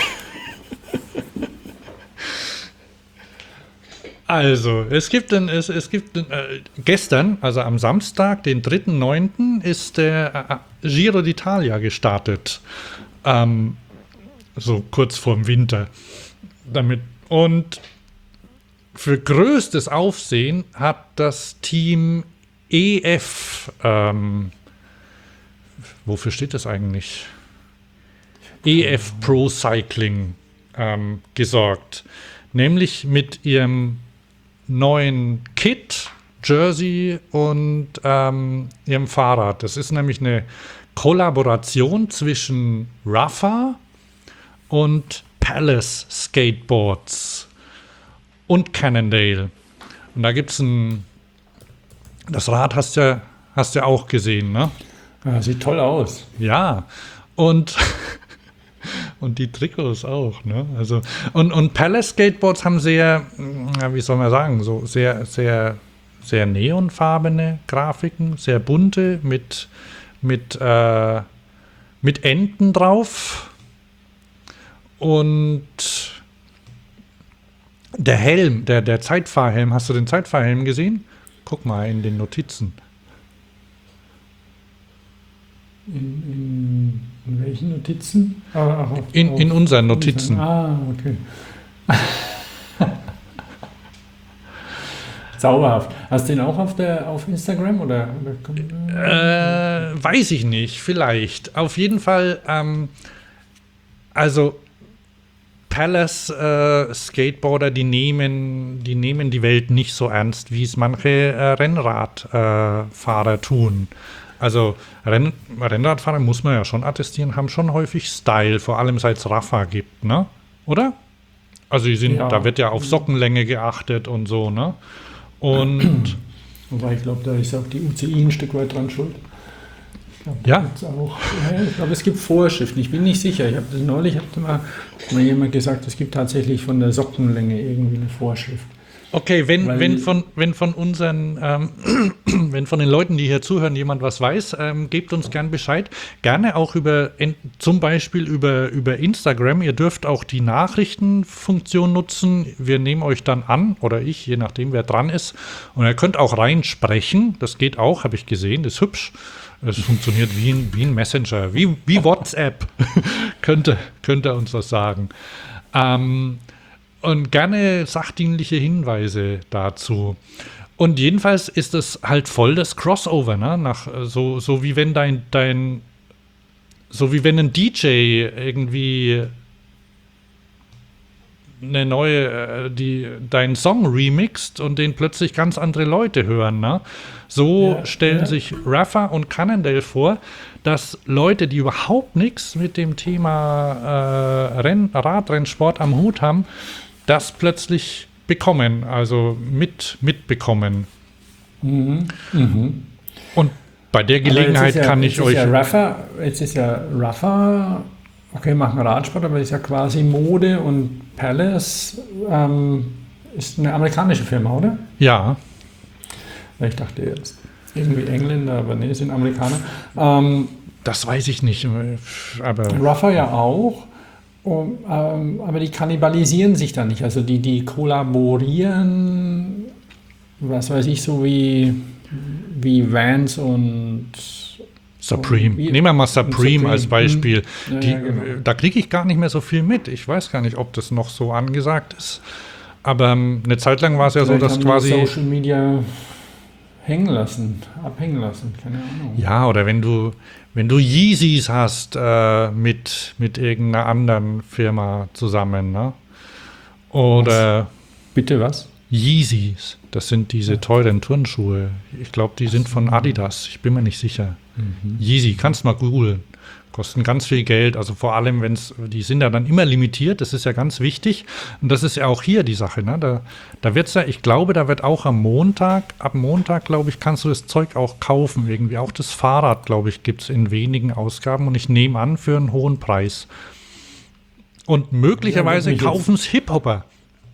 Also, es gibt, ein, es, es gibt ein, äh, gestern, also am Samstag, den dritten neunten ist der äh, Giro d'Italia gestartet. Ähm, so kurz vorm Winter. Damit, und für größtes Aufsehen hat das Team E F, ähm, wofür steht das eigentlich? E F Pro Cycling ähm, gesorgt. Nämlich mit ihrem neuen Kit, Jersey und ähm, ihrem Fahrrad. Das ist nämlich eine Kollaboration zwischen Rafa und Palace Skateboards und Cannondale. Und da gibt es ein, das Rad hast du ja, hast ja auch gesehen, ne? Ja, sieht toll aus. Ja, und, und die Trikots auch, ne? Also, und, und Palace Skateboards haben sehr, wie soll man sagen, so sehr, sehr sehr neonfarbene Grafiken, sehr bunte, mit, mit, äh, mit Enten drauf. Und der Helm, der, der Zeitfahrhelm, hast du den Zeitfahrhelm gesehen? Guck mal in den Notizen. In, in, in welchen Notizen? Ah, ach, In, auf- in unseren Notizen. Ah, okay. Zauberhaft. Hast du den auch auf, der, auf Instagram? Oder, oder Äh, weiß ich nicht, vielleicht. Auf jeden Fall, ähm, also Palace äh, Skateboarder, die nehmen, die nehmen die Welt nicht so ernst, wie es manche äh, Rennradfahrer äh, Fahrer tun. Also Renn, Rennradfahrer, muss man ja schon attestieren, haben schon häufig Style, vor allem seit es Rafa gibt, ne? Oder? Also die sind, Ja. da wird ja auf Sockenlänge geachtet und so, ne? Und Wobei ich glaube, da ist auch die U C I ein Stück weit dran schuld. Ich glaube, Ja. auch. Ja, ich glaube, es gibt Vorschriften. Ich bin nicht sicher. Ich habe das neulich hat mal, mal jemand gesagt, es gibt tatsächlich von der Sockenlänge irgendwie eine Vorschrift. okay, wenn, Weil- wenn, von, wenn von unseren, ähm, wenn von den Leuten, die hier zuhören, jemand was weiß, ähm, gebt uns gern Bescheid. Gerne auch über, en- zum Beispiel über, über Instagram. Ihr dürft auch die Nachrichtenfunktion nutzen. Wir nehmen euch dann an, oder ich, je nachdem, wer dran ist. Und ihr könnt auch reinsprechen. Das geht auch, habe ich gesehen. Das ist hübsch. Es funktioniert wie ein, wie ein Messenger, wie, wie WhatsApp. könnte, könnte er uns das sagen. Ähm, und gerne sachdienliche Hinweise dazu. Und jedenfalls ist es halt voll das Crossover, ne? Nach, äh, so, so wie wenn dein, dein, so wie wenn ein D J irgendwie eine neue, äh, die deinen Song remixt und den plötzlich ganz andere Leute hören, ne? So Ja, stellen ja. sich Rafa und Cannondale vor, dass Leute, die überhaupt nichts mit dem Thema äh, Renn, Radrennsport am Hut haben, das plötzlich bekommen, also mit, mitbekommen. Mhm. Mhm. Und bei der Aber jetzt Gelegenheit ist ja, kann jetzt ich ist euch. Ja Rafa, jetzt ist ja Rafa, okay, machen Radsport, aber ist ja quasi Mode und Palace ähm, ist eine amerikanische Firma, oder? Ja, Ich dachte jetzt irgendwie Engländer, aber nee, sind Amerikaner. Ähm, das weiß ich nicht. Aber Rafa ja auch. Um, ähm, aber die kannibalisieren sich dann nicht. Also die, die kollaborieren, was weiß ich, so wie, wie Vans und Supreme. Wie- Nehmen wir mal Supreme, Supreme. als Beispiel. Ja, Die, ja, genau. äh, Da kriege ich gar nicht mehr so viel mit. Ich weiß gar nicht, ob das noch so angesagt ist. Aber ähm, eine Zeit lang war es ja so, vielleicht dass haben die quasi. Social Media hängen lassen, abhängen lassen, keine Ahnung. Ja, oder wenn du, wenn du Yeezys hast äh, mit, mit irgendeiner anderen Firma zusammen, ne? Oder Bitte was? Yeezys, das sind diese teuren Turnschuhe. Ich glaube, die sind von Adidas. Ich bin mir nicht sicher. Yeezy, kannst mal googeln. Kosten ganz viel Geld. Also vor allem, wenn es, die sind ja dann immer limitiert. Das ist ja ganz wichtig. Und das ist ja auch hier die Sache. Ne? Da, da wird es ja, ich glaube, da wird auch am Montag, ab Montag, glaube ich, kannst du das Zeug auch kaufen. Irgendwie auch das Fahrrad, glaube ich, gibt es in wenigen Ausgaben. Und ich nehme an, für einen hohen Preis. Und möglicherweise Ja, das mich jetzt- kaufen es Hip-Hopper.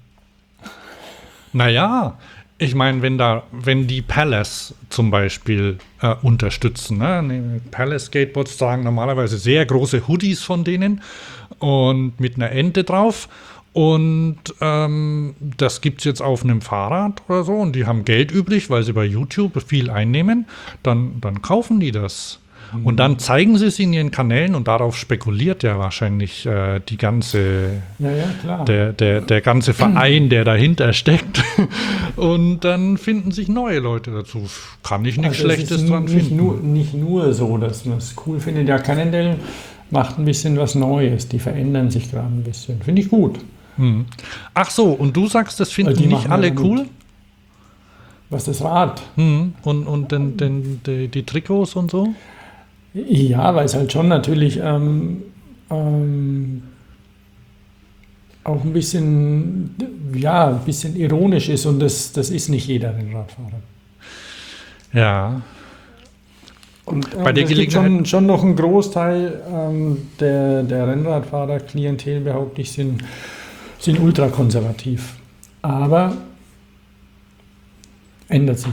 Naja, ich meine, wenn da, wenn die Palace zum Beispiel äh, unterstützen, ne? Ne, Palace Skateboards tragen normalerweise sehr große Hoodies von denen und mit einer Ente drauf. Und ähm, das gibt es jetzt auf einem Fahrrad oder so und die haben Geld übrig, weil sie bei YouTube viel einnehmen, dann, dann kaufen die das. Und dann zeigen sie es in ihren Kanälen und darauf spekuliert ja wahrscheinlich äh, die ganze Ja, ja, klar. der, der, der ganze Verein, der dahinter steckt. Und dann finden sich neue Leute dazu. Kann ich nichts Also es Schlechtes ist dran nicht finden. Nur, nicht nur so, dass man es cool findet. Ja, Cannondale macht ein bisschen was Neues. Die verändern sich gerade ein bisschen. Finde ich gut. Hm. Ach so, und du sagst, das finden Die nicht machen alle ja gut. cool? Was das Rad? Hm. Und, und den, den, die, die Trikots und so? Ja, weil es halt schon natürlich ähm, ähm, auch ein bisschen, ja, ein bisschen ironisch ist und das, das ist nicht jeder Rennradfahrer. Ja. Und, Bei ähm, der es gibt Gelegenheit- schon, schon noch einen Großteil ähm, der, der Rennradfahrer-Klientel, behaupte ich, sind, sind ultrakonservativ. Aber ändert sich.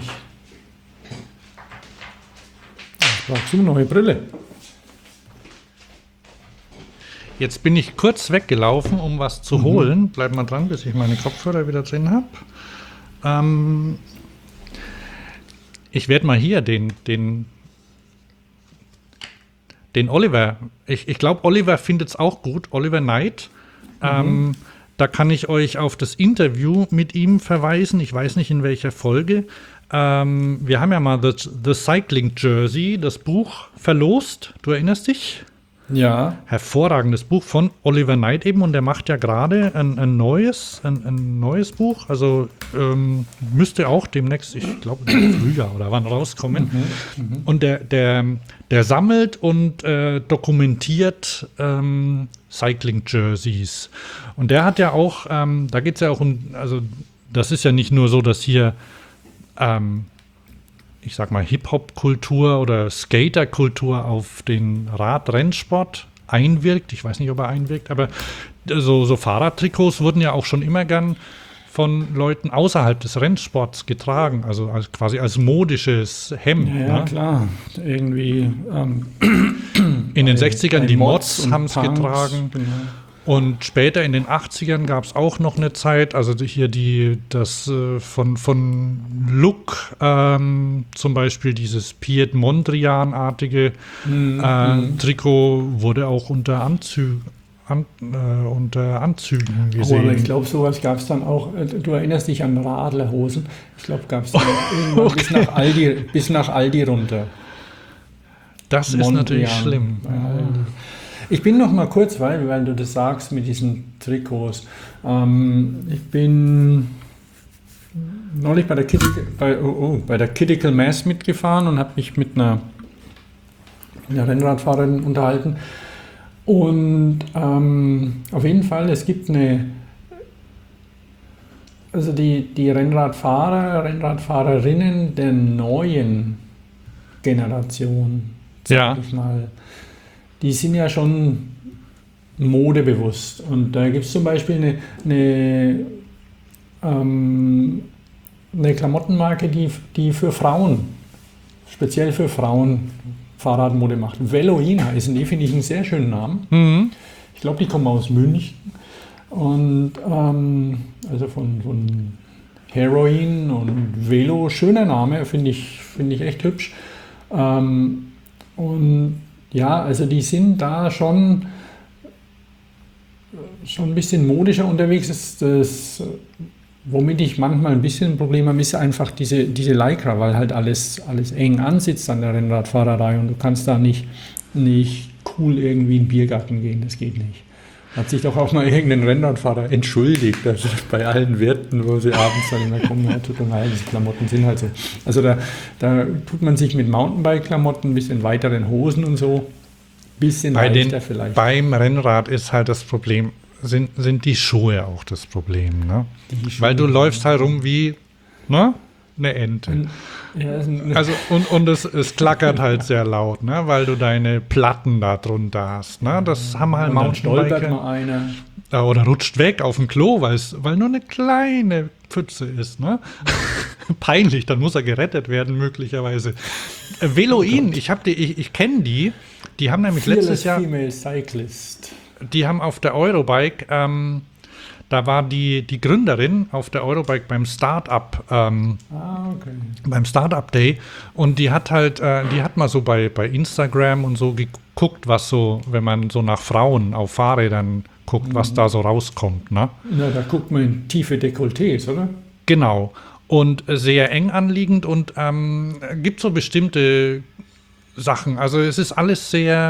Jetzt brauchst du eine neue Brille. Jetzt bin ich kurz weggelaufen, um was zu mhm. holen. Bleib mal dran, bis ich meine Kopfhörer wieder drin habe. Ähm, ich werde mal hier den, den, den Oliver, ich, ich glaube, Oliver findet es auch gut, Oliver Knight. Mhm. Ähm, da kann ich euch auf das Interview mit ihm verweisen. Ich weiß nicht, in welcher Folge. Ähm, wir haben ja mal The, The Cycling Jersey, das Buch, verlost. Du erinnerst dich? Ja. Hervorragendes Buch von Oliver Knight eben, und der macht ja gerade ein, ein neues, ein, ein neues Buch, also ähm, müsste auch demnächst, ich glaube im Frühjahr oder wann rauskommen. Mhm, mh. Und der, der, der sammelt und äh, dokumentiert ähm, Cycling-Jerseys. Und der hat ja auch, ähm, da geht es ja auch um, also das ist ja nicht nur so, dass hier ähm, ich sag mal, Hip-Hop-Kultur oder Skater-Kultur auf den Radrennsport einwirkt. Ich weiß nicht, ob er einwirkt, aber so, so Fahrradtrikots wurden ja auch schon immer gern von Leuten außerhalb des Rennsports getragen, also als, quasi als modisches Hemd. Ja, ja ne? Klar. Irgendwie ähm, in den sechzigern, die Mods, Mods haben es getragen. Genau. Und später in den achtzigern gab es auch noch eine Zeit, also hier die, das äh, von, von Look, ähm, zum Beispiel dieses Piet Mondrian-artige mm, äh, mm. Trikot wurde auch unter, Anzü an, äh, unter Anzügen gesehen. Oh, aber ich glaube, sowas gab es dann auch, äh, du erinnerst dich an Radlerhosen, ich glaube, gab es dann irgendwann Okay. bis, nach Aldi, bis nach Aldi runter. Das Mondrian, ist natürlich schlimm. Ja. Ich bin noch mal kurz, weil, weil du das sagst mit diesen Trikots. Ähm, ich bin neulich bei der, Critical, bei, oh, oh, bei der Critical Mass mitgefahren und habe mich mit einer, einer Rennradfahrerin unterhalten. Und ähm, auf jeden Fall, es gibt eine, also die, die Rennradfahrer, Rennradfahrerinnen der neuen Generation, sag Ja. ich mal, die sind ja schon modebewusst. Und da gibt es zum Beispiel eine, eine, ähm, eine Klamottenmarke, die, die für Frauen, speziell für Frauen, Fahrradmode macht. Veloin heißen die, finde ich einen sehr schönen Namen. Mhm. Ich glaube, die kommen aus München. Und ähm, also von, von Heroin und Velo, schöner Name, finde ich, finde ich echt hübsch. Ähm, und ja, also die sind da schon, schon ein bisschen modischer unterwegs. Das, das, womit ich manchmal ein bisschen ein Problem habe, ist einfach diese, diese Lycra, weil halt alles, alles eng ansitzt an der Rennradfahrerei und du kannst da nicht, nicht cool irgendwie in den Biergarten gehen, das geht nicht. Hat sich doch auch mal irgendein Rennradfahrer entschuldigt, also bei allen Wirten, wo sie abends dann immer kommen, ja, tut mir leid, die Klamotten sind halt so. Also da, da tut man sich mit Mountainbike-Klamotten, ein bisschen weiteren Hosen und so, ein bisschen Bei leichter den, vielleicht. Beim Rennrad ist halt das Problem, sind, sind die Schuhe auch das Problem, ne? Die Schuhe, Weil du läufst halt rum wie, ne? Eine Ente. Ja, Also, und, und es, es klackert halt sehr laut, ne? Weil du deine Platten da drunter hast. Ne? Das haben halt und dann stolpert Mountainbiker. mal einer. Ja, oder rutscht weg auf dem Klo, weil es, weil nur eine kleine Pfütze ist. Ne? Peinlich, dann muss er gerettet werden, möglicherweise. Äh, Veloin, ich, hab die, ich, ich kenne die. Die haben nämlich Fearless letztes Jahr. Female Cyclist. Die haben auf der Eurobike, ähm, da war die, die Gründerin auf der Eurobike beim Start-up, ähm, Ah, okay. beim Start-up Day, und die hat halt, äh, die hat mal so bei, bei Instagram und so geguckt, was so, wenn man so nach Frauen auf Fahrrädern guckt, mhm. was da so rauskommt, ne? Na, da guckt man in tiefe Dekolletés, oder? Genau. Und sehr eng anliegend und ähm, gibt so bestimmte Sachen. Also es ist alles sehr,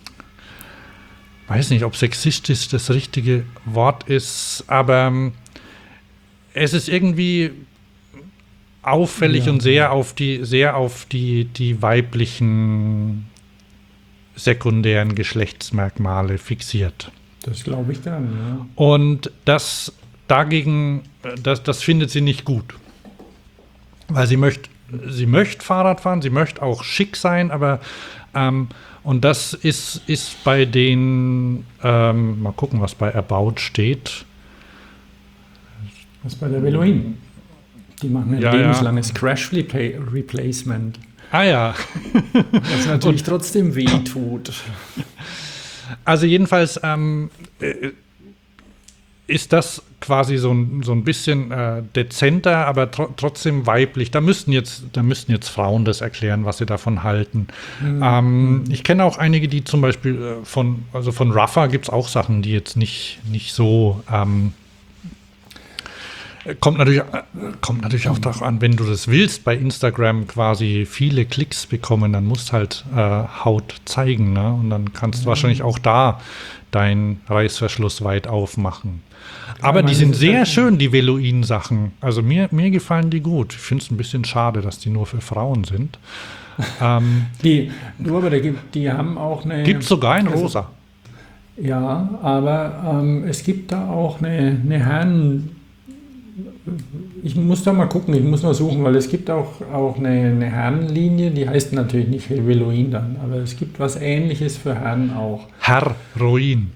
weiß nicht, ob sexistisch das richtige Wort ist, aber ähm, es ist irgendwie auffällig Ja. und sehr auf die, sehr auf die, die weiblichen sekundären Geschlechtsmerkmale fixiert. Das glaube ich dann, ja. Und das dagegen, das, das findet sie nicht gut. Weil sie möchte, sie möchte Fahrrad fahren, sie möchte auch schick sein, aber ähm, und das ist, ist bei den, ähm, mal gucken, was bei About steht. Was bei der Veloin? Die machen ein Ja, lebenslanges Crash-Replacement. Ah ja. Was natürlich trotzdem weh tut. Also jedenfalls ähm, äh, ist das quasi so ein, so ein bisschen äh, dezenter, aber tro- trotzdem weiblich. Da müssten, jetzt, da müssten jetzt Frauen das erklären, was sie davon halten. Mhm. Ähm, ich kenne auch einige, die zum Beispiel äh, von, also von Rafa gibt es auch Sachen, die jetzt nicht, nicht so ähm, Kommt natürlich, kommt natürlich auch darauf an, wenn du das willst, bei Instagram quasi viele Klicks bekommen, dann musst halt äh, Haut zeigen, ne? Und dann kannst du wahrscheinlich auch da deinen Reißverschluss weit aufmachen. Aber die sind sehr schön, die Veloin-Sachen. Also mir, mir gefallen die gut. Ich finde es ein bisschen schade, dass die nur für Frauen sind. ähm, die, du, aber die, die haben auch eine... Gibt es sogar in rosa. Ja, aber ähm, es gibt da auch eine, eine Herren... Ich muss da mal gucken, ich muss mal suchen, weil es gibt auch, auch eine, eine Herrenlinie, die heißt natürlich nicht Veloin dann, aber es gibt was Ähnliches für Herren auch. Heroin.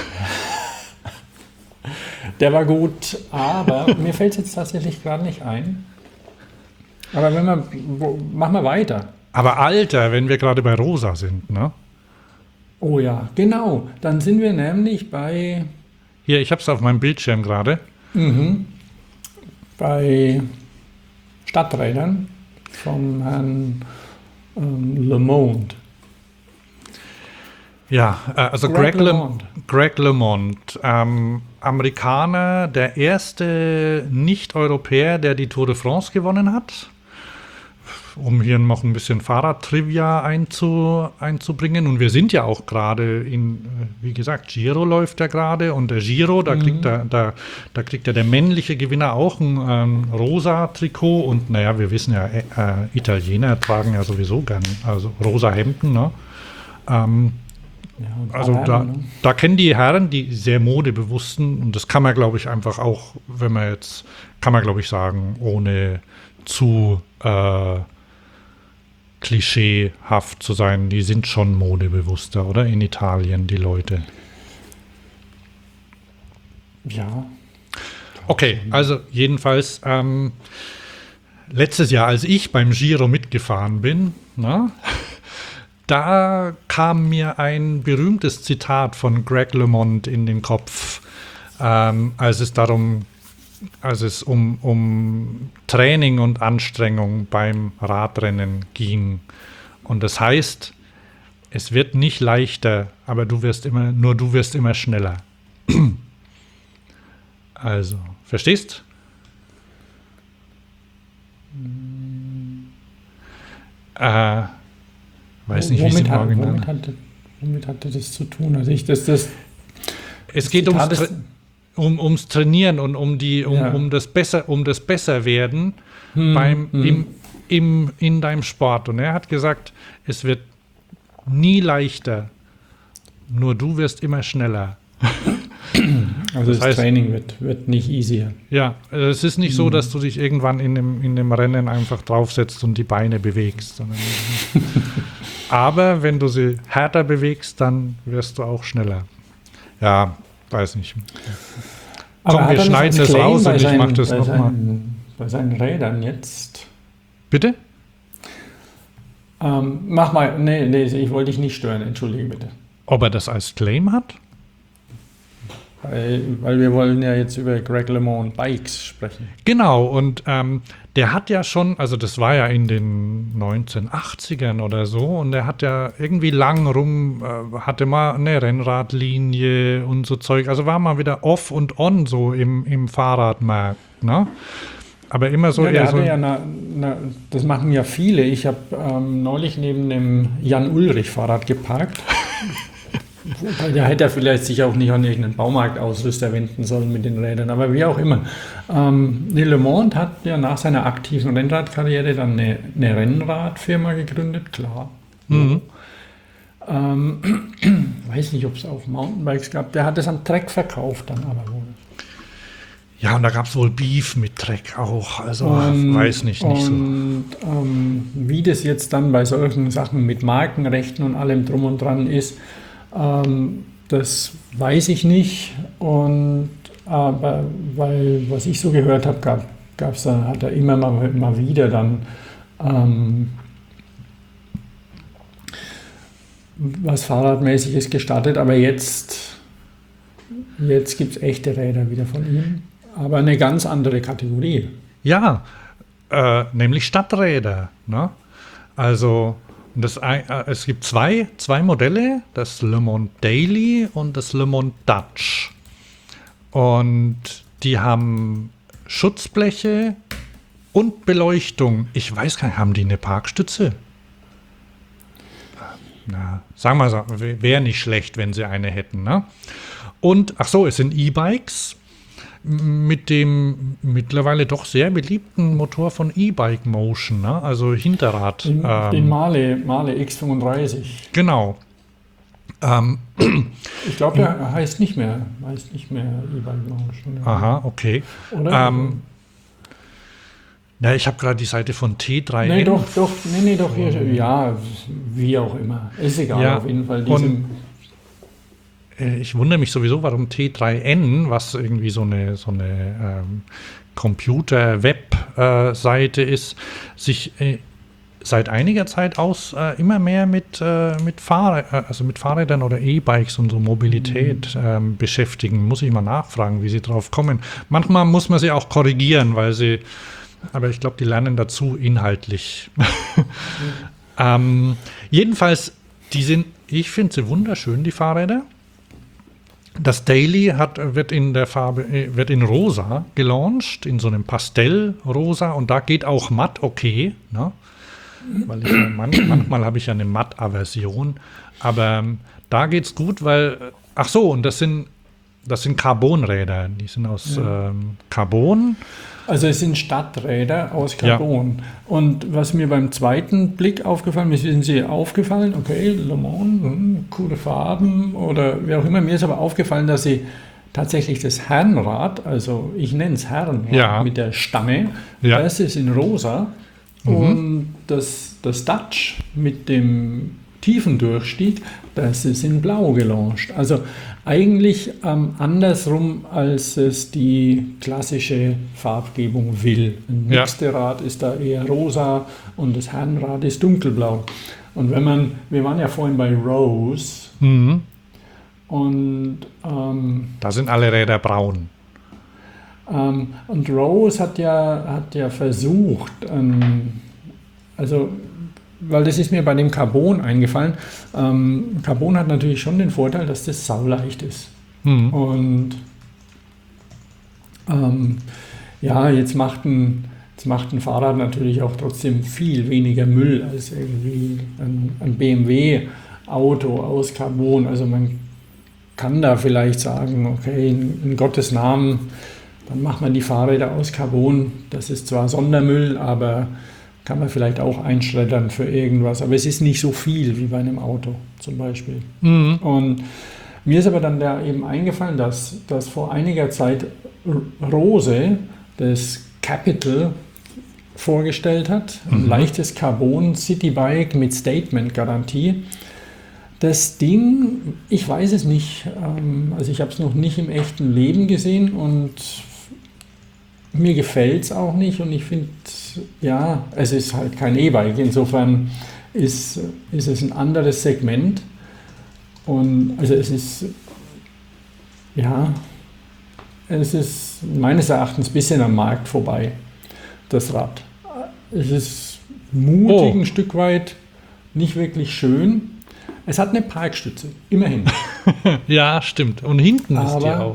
Der war gut, aber mir fällt es jetzt tatsächlich gerade nicht ein. Aber wenn wir, wo, machen wir weiter. Aber Alter, wenn wir gerade bei rosa sind, ne? Oh ja, genau. Dann sind wir nämlich bei... Hier, ich habe es auf meinem Bildschirm gerade. Mhm. Bei Stadträdern vom Herrn ähm, LeMond. Ja, äh, also Greg, Greg LeMond. Le, Greg LeMond, ähm, Amerikaner, der erste Nicht-Europäer, der die Tour de France gewonnen hat. Um hier noch ein bisschen Fahrradtrivia einzu, einzubringen. Und wir sind ja auch gerade in, wie gesagt, Giro läuft ja gerade. Und der Giro, da, mhm. kriegt der, da, da kriegt ja der männliche Gewinner auch ein ähm, rosa Trikot. Und naja, wir wissen ja, äh, Italiener tragen ja sowieso gern also rosa Hemden. Ne? Ähm, ja, also Herren, da, ne? da kennen die Herren, die sehr modebewussten. Und das kann man, glaube ich, einfach auch, wenn man jetzt, kann man, glaube ich, sagen, ohne zu äh, klischeehaft zu sein, die sind schon modebewusster, oder? In Italien, die Leute. Ja. Okay, also jedenfalls ähm, letztes Jahr, als ich beim Giro mitgefahren bin, na, da kam mir ein berühmtes Zitat von Greg LeMond in den Kopf, ähm, als es darum als es um, um Training und Anstrengung beim Radrennen ging. Und das heißt, es wird nicht leichter, aber du wirst immer, nur du wirst immer schneller. Also, verstehst? Äh, weiß nicht, wie es im Original womit hatte, womit hatte das zu tun? Also ich, das, das, es geht ums Tra- Um, ums Trainieren und um die, um, ja. um das besser, um das Besserwerden hm, beim, hm. Im, im, in deinem Sport. Und er hat gesagt, es wird nie leichter, nur du wirst immer schneller. Also das, das heißt, Training wird, wird nicht easier. Ja, es ist nicht hm. so, dass du dich irgendwann in dem, in dem Rennen einfach draufsetzt und die Beine bewegst. Sondern aber wenn du sie härter bewegst, dann wirst du auch schneller. Ja, weiß nicht. Aber komm, wir schneiden das raus und ich mache das nochmal. Bei seinen Rädern jetzt. Bitte? Ähm, mach mal, nee, nee, ich wollte dich nicht stören, entschuldige bitte. Ob er das als Claim hat? Weil, weil wir wollen ja jetzt über Greg LeMond Bikes sprechen. Genau, und ähm, der hat ja schon, also das war ja in den neunzehnhundertachtzigern oder so, und er hat ja irgendwie lang rum, äh, hatte mal eine Rennradlinie und so Zeug, also war mal wieder off und on so im, im Fahrradmarkt, ne? Aber immer so ja, eher so. Ja na, na, das machen ja viele. Ich habe ähm, neulich neben dem Jan-Ulrich-Fahrrad geparkt. Wobei, der hätte ja vielleicht sich auch nicht an irgendeinen Baumarktausrüster wenden sollen mit den Rädern, aber wie auch immer. Ähm, LeMond hat ja nach seiner aktiven Rennradkarriere dann eine, eine Rennradfirma gegründet, klar. Mhm. Ähm, weiß nicht, ob es auch Mountainbikes gab. Der hat es am Trek verkauft dann aber wohl. Ja, und da gab es wohl Beef mit Trek auch, also und, weiß nicht, nicht und, so. Ähm, wie das jetzt dann bei solchen Sachen mit Markenrechten und allem drum und dran ist, Ähm, das weiß ich nicht, und aber weil, was ich so gehört habe, gab gab's da, hat er immer mal, mal wieder dann ähm, was Fahrradmäßiges gestartet, aber jetzt, jetzt gibt es echte Räder wieder von ihm, aber eine ganz andere Kategorie. Ja, äh, nämlich Stadträder. Ne? Also das, äh, es gibt zwei, zwei Modelle, das Le Monde Daily und das Le Monde Dutch. Und die haben Schutzbleche und Beleuchtung. Ich weiß gar nicht, haben die eine Parkstütze? Na, sagen wir so, wäre nicht schlecht, wenn sie eine hätten. Ne? Und, ach so, es sind E-Bikes mit dem mittlerweile doch sehr beliebten Motor von E-Bike Motion, ne? Also Hinterrad. Den, ähm, den Male, Male X fünfunddreißig. Genau. Ähm, Ich glaube, der heißt nicht mehr, heißt nicht mehr E-Bike Motion. aha, okay. Oder? Ähm, na, ich habe gerade die Seite von T drei N. Nee, doch, doch, nee, nee, doch, hier, ja, wie auch immer. Ist egal, Ja, auf jeden Fall. und- Diesem, Äh, Ich wundere mich sowieso, warum T drei N, was irgendwie so eine, so eine ähm, Computer-Web-Seite ist, sich äh, seit einiger Zeit aus äh, immer mehr mit, äh, mit, Fahrrad, äh, also mit Fahrrädern oder E-Bikes und so Mobilität ähm, beschäftigen. Muss ich mal nachfragen, wie sie drauf kommen. Manchmal muss man sie auch korrigieren, weil sie, aber ich glaube, die lernen dazu inhaltlich. ähm, jedenfalls, die sind, ich finde sie wunderschön, die Fahrräder. Das Daily hat, wird in der Farbe, äh, wird in rosa gelauncht, in so einem Pastellrosa, und da geht auch matt okay, ne? Weil ich, ja man, manchmal habe ich ja eine Matt-Aversion, aber ähm, da geht's gut, weil, ach so, und das sind, das sind Carbonräder, die sind aus Ja. ähm, Carbon. Also es sind Stadträder aus Carbon. Und was mir beim zweiten Blick aufgefallen ist, sind sie aufgefallen, okay, Le Monde, hm, coole Farben oder wie auch immer. Mir ist aber aufgefallen, dass sie tatsächlich das Herrenrad, also ich nenne es Herrenrad Ja. mit der Stange, Ja. das ist in rosa. Und das, das Dutch mit dem tiefen Durchstieg, das ist in blau gelauncht. Also eigentlich ähm, andersrum, als es die klassische Farbgebung will. Ein Ja. Mixte-Rad ist da eher rosa und das Herrenrad ist dunkelblau. Und wenn man, wir waren ja vorhin bei Rose Mhm. und ähm, Da sind alle Räder braun. Ähm, und Rose hat ja, hat ja versucht, ähm, also, weil das ist mir bei dem Carbon eingefallen, ähm, Carbon hat natürlich schon den Vorteil, dass das sauleicht ist. Mhm. Und ähm, ja, jetzt macht, ein, jetzt macht ein Fahrrad natürlich auch trotzdem viel weniger Müll als irgendwie ein, ein B M W-Auto aus Carbon. Also man kann da vielleicht sagen, okay, in, in Gottes Namen, dann macht man die Fahrräder aus Carbon. Das ist zwar Sondermüll, aber kann man vielleicht auch einschreddern für irgendwas. Aber es ist nicht so viel wie bei einem Auto zum Beispiel. Mhm. Und mir ist aber dann da eben eingefallen, dass, dass vor einiger Zeit Rose das Capital vorgestellt hat. Ein Mhm. leichtes Carbon Citybike mit Statement-Garantie. Das Ding, ich weiß es nicht, ähm, also ich habe es noch nicht im echten Leben gesehen und mir gefällt es auch nicht und ich finde, ja, es ist halt kein E-Bike, insofern ist, ist es ein anderes Segment und also es ist, ja, es ist meines Erachtens ein bisschen am Markt vorbei, das Rad. Es ist mutig Oh. ein Stück weit, nicht wirklich schön. Es hat eine Parkstütze, immerhin. Ja, stimmt. Und hinten ist die Aber- auch.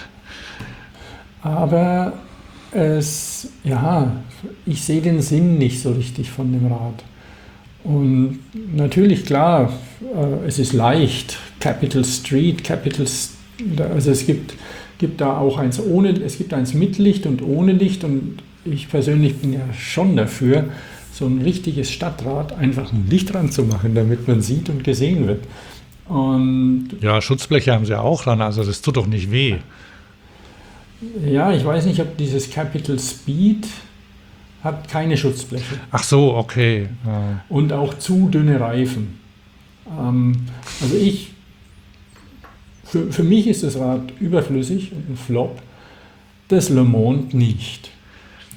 Aber es, ja, ich sehe den Sinn nicht so richtig von dem Rad. Und natürlich, klar, äh, es ist leicht. Capital Street, Capital, S- also es gibt, gibt da auch eins ohne, es gibt eins mit Licht und ohne Licht. Und ich persönlich bin ja schon dafür, so ein richtiges Stadtrad einfach ein Licht dran zu machen, damit man sieht und gesehen wird. Und Ja, Schutzbleche haben sie ja auch dran, also das tut doch nicht weh. ja, ich weiß nicht, ob dieses Capital Speed hat keine Schutzbleche Ach so, okay. Ja. und auch zu dünne Reifen. Ähm, also ich, für, für mich ist das Rad überflüssig und ein Flop, das Le Monde nicht.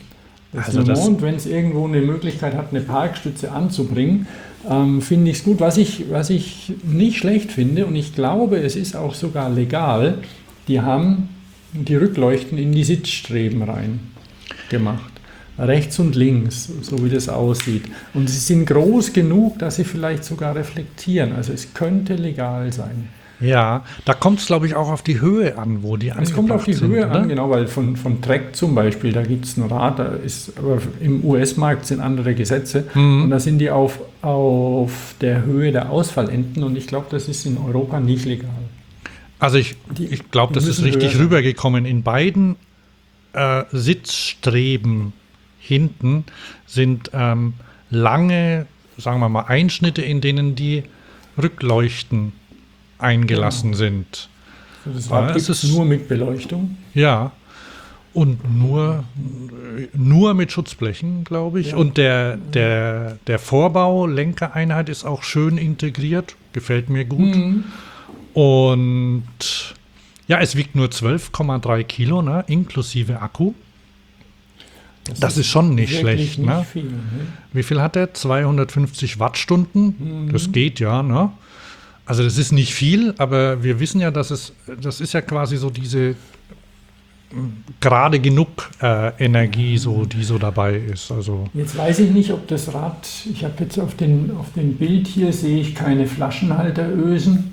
Das Also Le das- Monde, wenn es irgendwo eine Möglichkeit hat, eine Parkstütze anzubringen, ähm, finde ich es gut. Was ich, was ich nicht schlecht finde, und ich glaube, es ist auch sogar legal, die haben die Rückleuchten in die Sitzstreben rein gemacht. Rechts und links, so wie das aussieht. Und sie sind groß genug, dass sie vielleicht sogar reflektieren. Also es könnte legal sein. Ja, da kommt es, glaube ich, auch auf die Höhe an, wo die Es kommt auf die angebracht Höhe sind, an, oder? genau, weil von, von Trek zum Beispiel, da gibt es ein Rad, da ist, aber im U S-Markt sind andere Gesetze Mhm. und da sind die auf, auf der Höhe der Ausfallenden und ich glaube, das ist in Europa nicht legal. Also ich, Die- ich glaube, die das ist müssen richtig höher sein. rübergekommen. In beiden äh, Sitzstreben hinten sind ähm, lange, sagen wir mal, Einschnitte, in denen die Rückleuchten eingelassen sind. Also das Ja, Rad es gibt es ist- nur mit Beleuchtung. Ja. Und nur, nur mit Schutzblechen, glaube ich. Ja. Und der, der, der Vorbau, Lenkereinheit ist auch schön integriert. Gefällt mir gut. Mhm. Und ja, es wiegt nur zwölf Komma drei Kilo, ne, inklusive Akku. Das ist schon nicht wirklich schlecht, nicht ne? viel, ne? Wie viel hat der? zweihundertfünfzig Wattstunden. Mhm. Das geht ja, ne? Also das ist nicht viel, aber wir wissen ja, dass es, das ist ja quasi so diese m, gerade genug äh, Energie, so, die so dabei ist. Also Jetzt weiß ich nicht, ob das Rad, ich habe jetzt auf, den, auf dem Bild hier, sehe ich keine Flaschenhalterösen.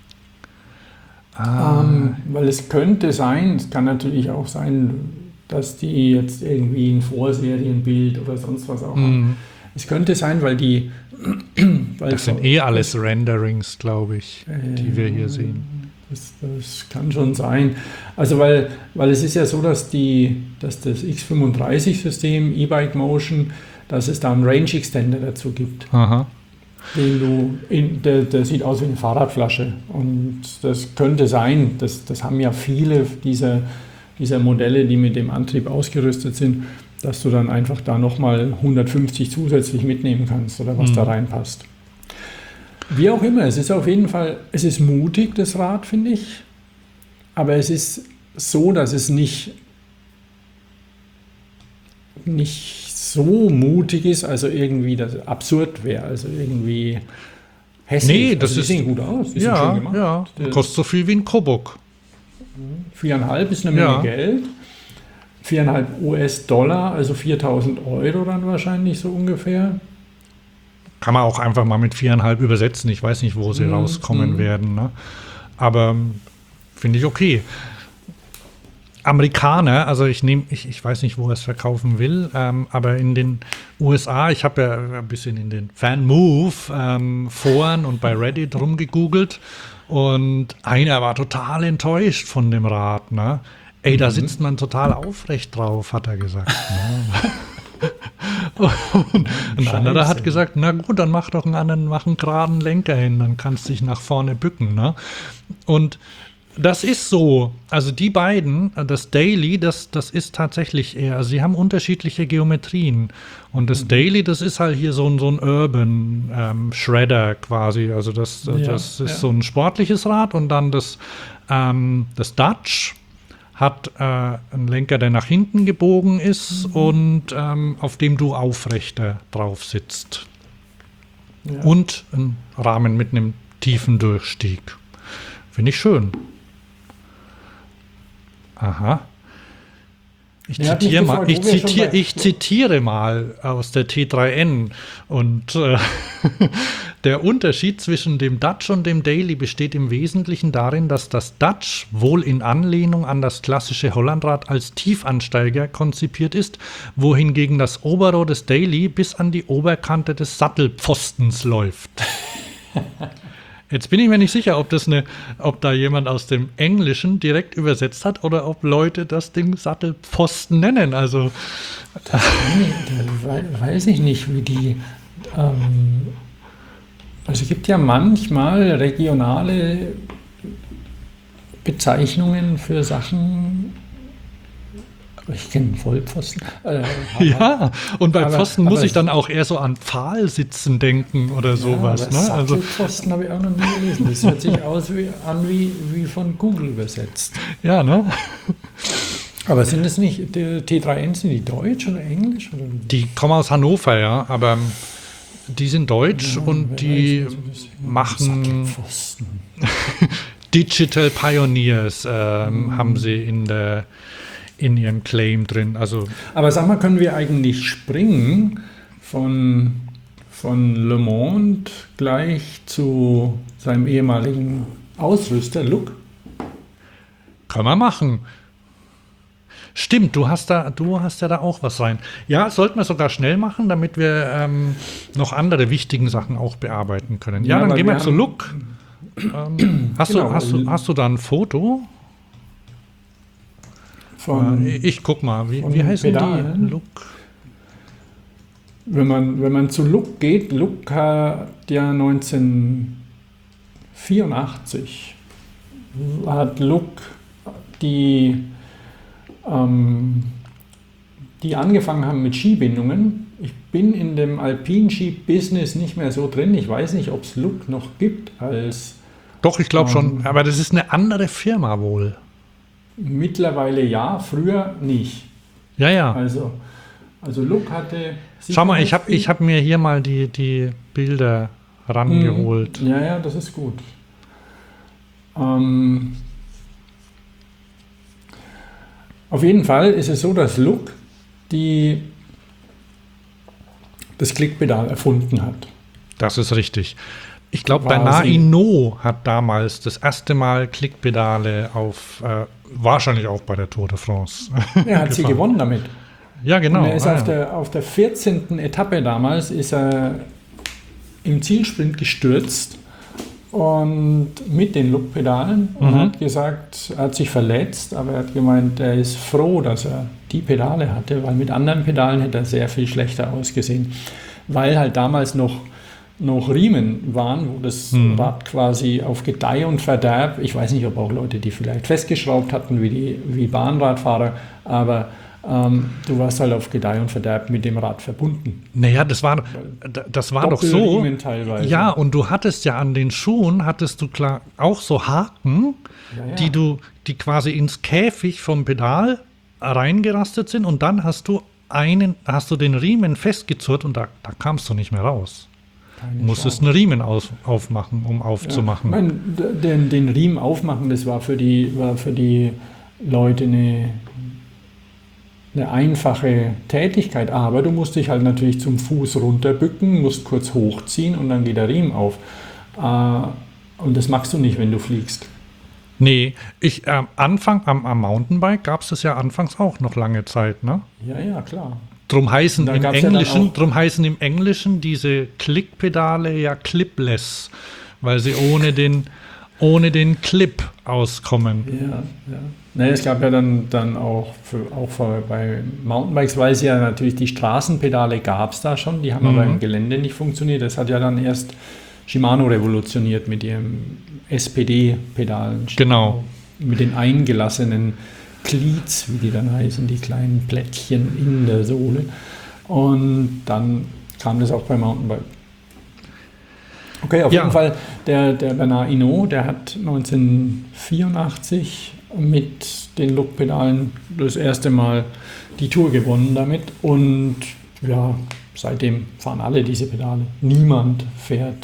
ah, Ähm, weil es könnte sein, es kann natürlich auch sein, dass die jetzt irgendwie ein Vorserienbild oder sonst was auch haben. mh, Es könnte sein, weil die. Weil das sind eh alles Renderings, glaube ich, die wir hier sehen. Das, das kann schon sein. Also weil, weil es ist ja so, dass, die, dass das X fünfunddreißig-System, E-Bike Motion, dass es da einen Range Extender dazu gibt. Aha. Den du in, der, der sieht aus wie eine Fahrradflasche. Und das könnte sein, das, das haben ja viele dieser, dieser Modelle, die mit dem Antrieb ausgerüstet sind, dass du dann einfach da nochmal hundertfünfzig zusätzlich mitnehmen kannst oder was Mhm. da reinpasst. Wie auch immer, es ist auf jeden Fall, es ist mutig, das Rad, finde ich. Aber es ist so, dass es nicht, nicht so mutig ist, also irgendwie das absurd wäre, also irgendwie hässlich. Nee, das also die ist- sehen gut aus, die sind Ja, schön gemacht. ja. Der- Kostet so viel wie ein Kobok. Viereinhalb ist eine Menge Ja. Geld. Viereinhalb U S-Dollar, also viertausend Euro dann wahrscheinlich so ungefähr. Kann man auch einfach mal mit viereinhalb übersetzen. Ich weiß nicht, wo sie Mhm, rauskommen mhm. werden. Ne? Aber ähm, finde ich okay. Amerikaner, also ich nehme, ich, ich weiß nicht, wo er es verkaufen will, ähm, aber in den U S A, ich habe ja ein bisschen in den Fan-Move-Foren und bei Reddit rumgegoogelt und einer war total enttäuscht von dem Rad. Ne? Ey, da sitzt man total aufrecht drauf, hat er gesagt. Ne? Und ein Scheiße. anderer hat gesagt, na gut, dann mach doch einen anderen, mach einen geraden Lenker hin, dann kannst du dich nach vorne bücken. Ne? Und das ist so, also die beiden, das Daily, das, das ist tatsächlich eher, also sie haben unterschiedliche Geometrien. Und das Daily, das ist halt hier so ein, so ein Urban ähm, Shredder quasi. Also das, Ja, das ist ja. so ein sportliches Rad und dann das, ähm, das Dutch hat äh, einen Lenker, der nach hinten gebogen ist und ähm, auf dem du aufrechter drauf sitzt. Ja. Und einen Rahmen mit einem tiefen Durchstieg. Finde ich schön. Aha. Ich Ja, hat mich zitiere mal, gefragt, ich, wo wir schon zitiere, bei- ich zitiere mal aus der T drei N. Und äh, der Unterschied zwischen dem Dutch und dem Daily besteht im Wesentlichen darin, dass das Dutch wohl in Anlehnung an das klassische Hollandrad als Tiefansteiger konzipiert ist, wohingegen das Oberrohr des Daily bis an die Oberkante des Sattelpfostens läuft. Jetzt bin ich mir nicht sicher, ob das eine, ob da jemand aus dem Englischen direkt übersetzt hat oder ob Leute das Ding Sattelpfosten nennen. Also Nee, da wei- weiß ich nicht, wie die. Ähm, also es gibt ja manchmal regionale Bezeichnungen für Sachen. Ich kenne Vollpfosten. Äh, ja, und bei aber- Pfosten muss aber ich dann auch eher so an Pfahlsitzen denken oder sowas. Ja, Ne? Also Sattelpfosten habe ich auch noch nie gelesen. Das hört sich aus wie, an wie, wie von Google übersetzt. ja, ne? Aber sind es nicht, die T drei N, sind die deutsch oder englisch? Oder? Die kommen aus Hannover, ja, aber die sind deutsch Ja, und wer die weiß, was das- machen Sattelpfosten. Digital Pioneers, ähm, haben sie in, der, in ihrem Claim drin. Also Aber sag mal, können wir eigentlich springen von, von Le Monde gleich zu seinem ehemaligen Ausrüster, Look? können wir machen. Stimmt, du hast da, du hast ja da auch was rein. Ja, sollten wir sogar schnell machen, damit wir ähm, noch andere wichtigen Sachen auch bearbeiten können. Ja, Ja, dann weil gehen wir wir zu haben- Look. Ähm, hast, Genau, du, hast, du, hast du da ein Foto? Von, Äh, ich guck mal, wie, von wie heißen Pedalen? die? Look. wenn, man, wenn man zu Look geht, Look hat ja neunzehnhundertvierundachtzig hat Look die, ähm, die angefangen haben mit Skibindungen. Ich bin in dem Alpinski-Business nicht mehr so drin. Ich weiß nicht, ob es Look noch gibt als Doch, ich glaube schon, Ähm. aber das ist eine andere Firma wohl. mittlerweile ja, früher nicht. Ja, ja. Also, also Look hatte... Schau mal, ich habe sicherlich ich hab mir hier mal die, die Bilder rangeholt. viel- Ja, ja, das ist gut. Ähm, auf jeden Fall ist es so, dass Look die das Klickpedal erfunden hat. Das ist richtig. Ich glaube, Quasi. Bernard Hinault hat damals das erste Mal Klickpedale auf, äh, wahrscheinlich auch bei der Tour de France. Er hat sie gefahren. gewonnen damit. Ja, genau. Und er ist Ah, auf, ja. der, auf der vierzehnten Etappe damals ist er im Zielsprint gestürzt und mit den Look-Pedalen und Mhm. hat gesagt, er hat sich verletzt, aber er hat gemeint, er ist froh, dass er die Pedale hatte, weil mit anderen Pedalen hätte er sehr viel schlechter ausgesehen, weil halt damals noch, noch Riemen waren, wo das Mhm. Rad quasi auf Gedeih und Verderb, ich weiß nicht, ob auch Leute, die vielleicht festgeschraubt hatten, wie, die, wie Bahnradfahrer, aber ähm, du warst halt auf Gedeih und Verderb mit dem Rad verbunden. Naja, das war, das war doch so. Doppelriemen teilweise. Ja, und du hattest ja an den Schuhen, hattest du klar auch so Haken, Ja, ja. die du, die quasi ins Käfig vom Pedal reingerastet sind und dann hast du einen, hast du den Riemen festgezurrt und da, da kamst du nicht mehr raus. Keine Du musstest Chance. einen Riemen aus, aufmachen, um aufzumachen. Ja, ich mein, d- den, den Riemen aufmachen, das war für die, war für die Leute eine, eine einfache Tätigkeit, aber du musst dich halt natürlich zum Fuß runterbücken, musst kurz hochziehen und dann geht der Riemen auf. Äh, und das machst du nicht, wenn du fliegst. Nee, ich, am Anfang, am, am Mountainbike gab es das ja anfangs auch noch lange Zeit, ne? Ja, ja, klar. Drum heißen, Da im gab's ja dann Englischen, auch- drum heißen im Englischen diese Klickpedale ja clipless, weil sie ohne den, ohne den Clip auskommen. Ja, ja. Nee, es gab ja dann, dann auch, für, auch für, bei Mountainbikes, weil es ja natürlich die Straßenpedale gab es da schon, die haben Mhm. aber im Gelände nicht funktioniert. Das hat ja dann erst Shimano revolutioniert mit ihrem S P D-Pedalen. Genau. Mit den eingelassenen Cleats, wie die dann heißen, die kleinen Plättchen in der Sohle. Und dann kam das auch beim Mountainbike. Okay, auf Ja. jeden Fall, der, der Bernard Hinault, der hat neunzehnhundertvierundachtzig mit den Look-Pedalen das erste Mal die Tour gewonnen damit. Und ja, seitdem fahren alle diese Pedale. Niemand fährt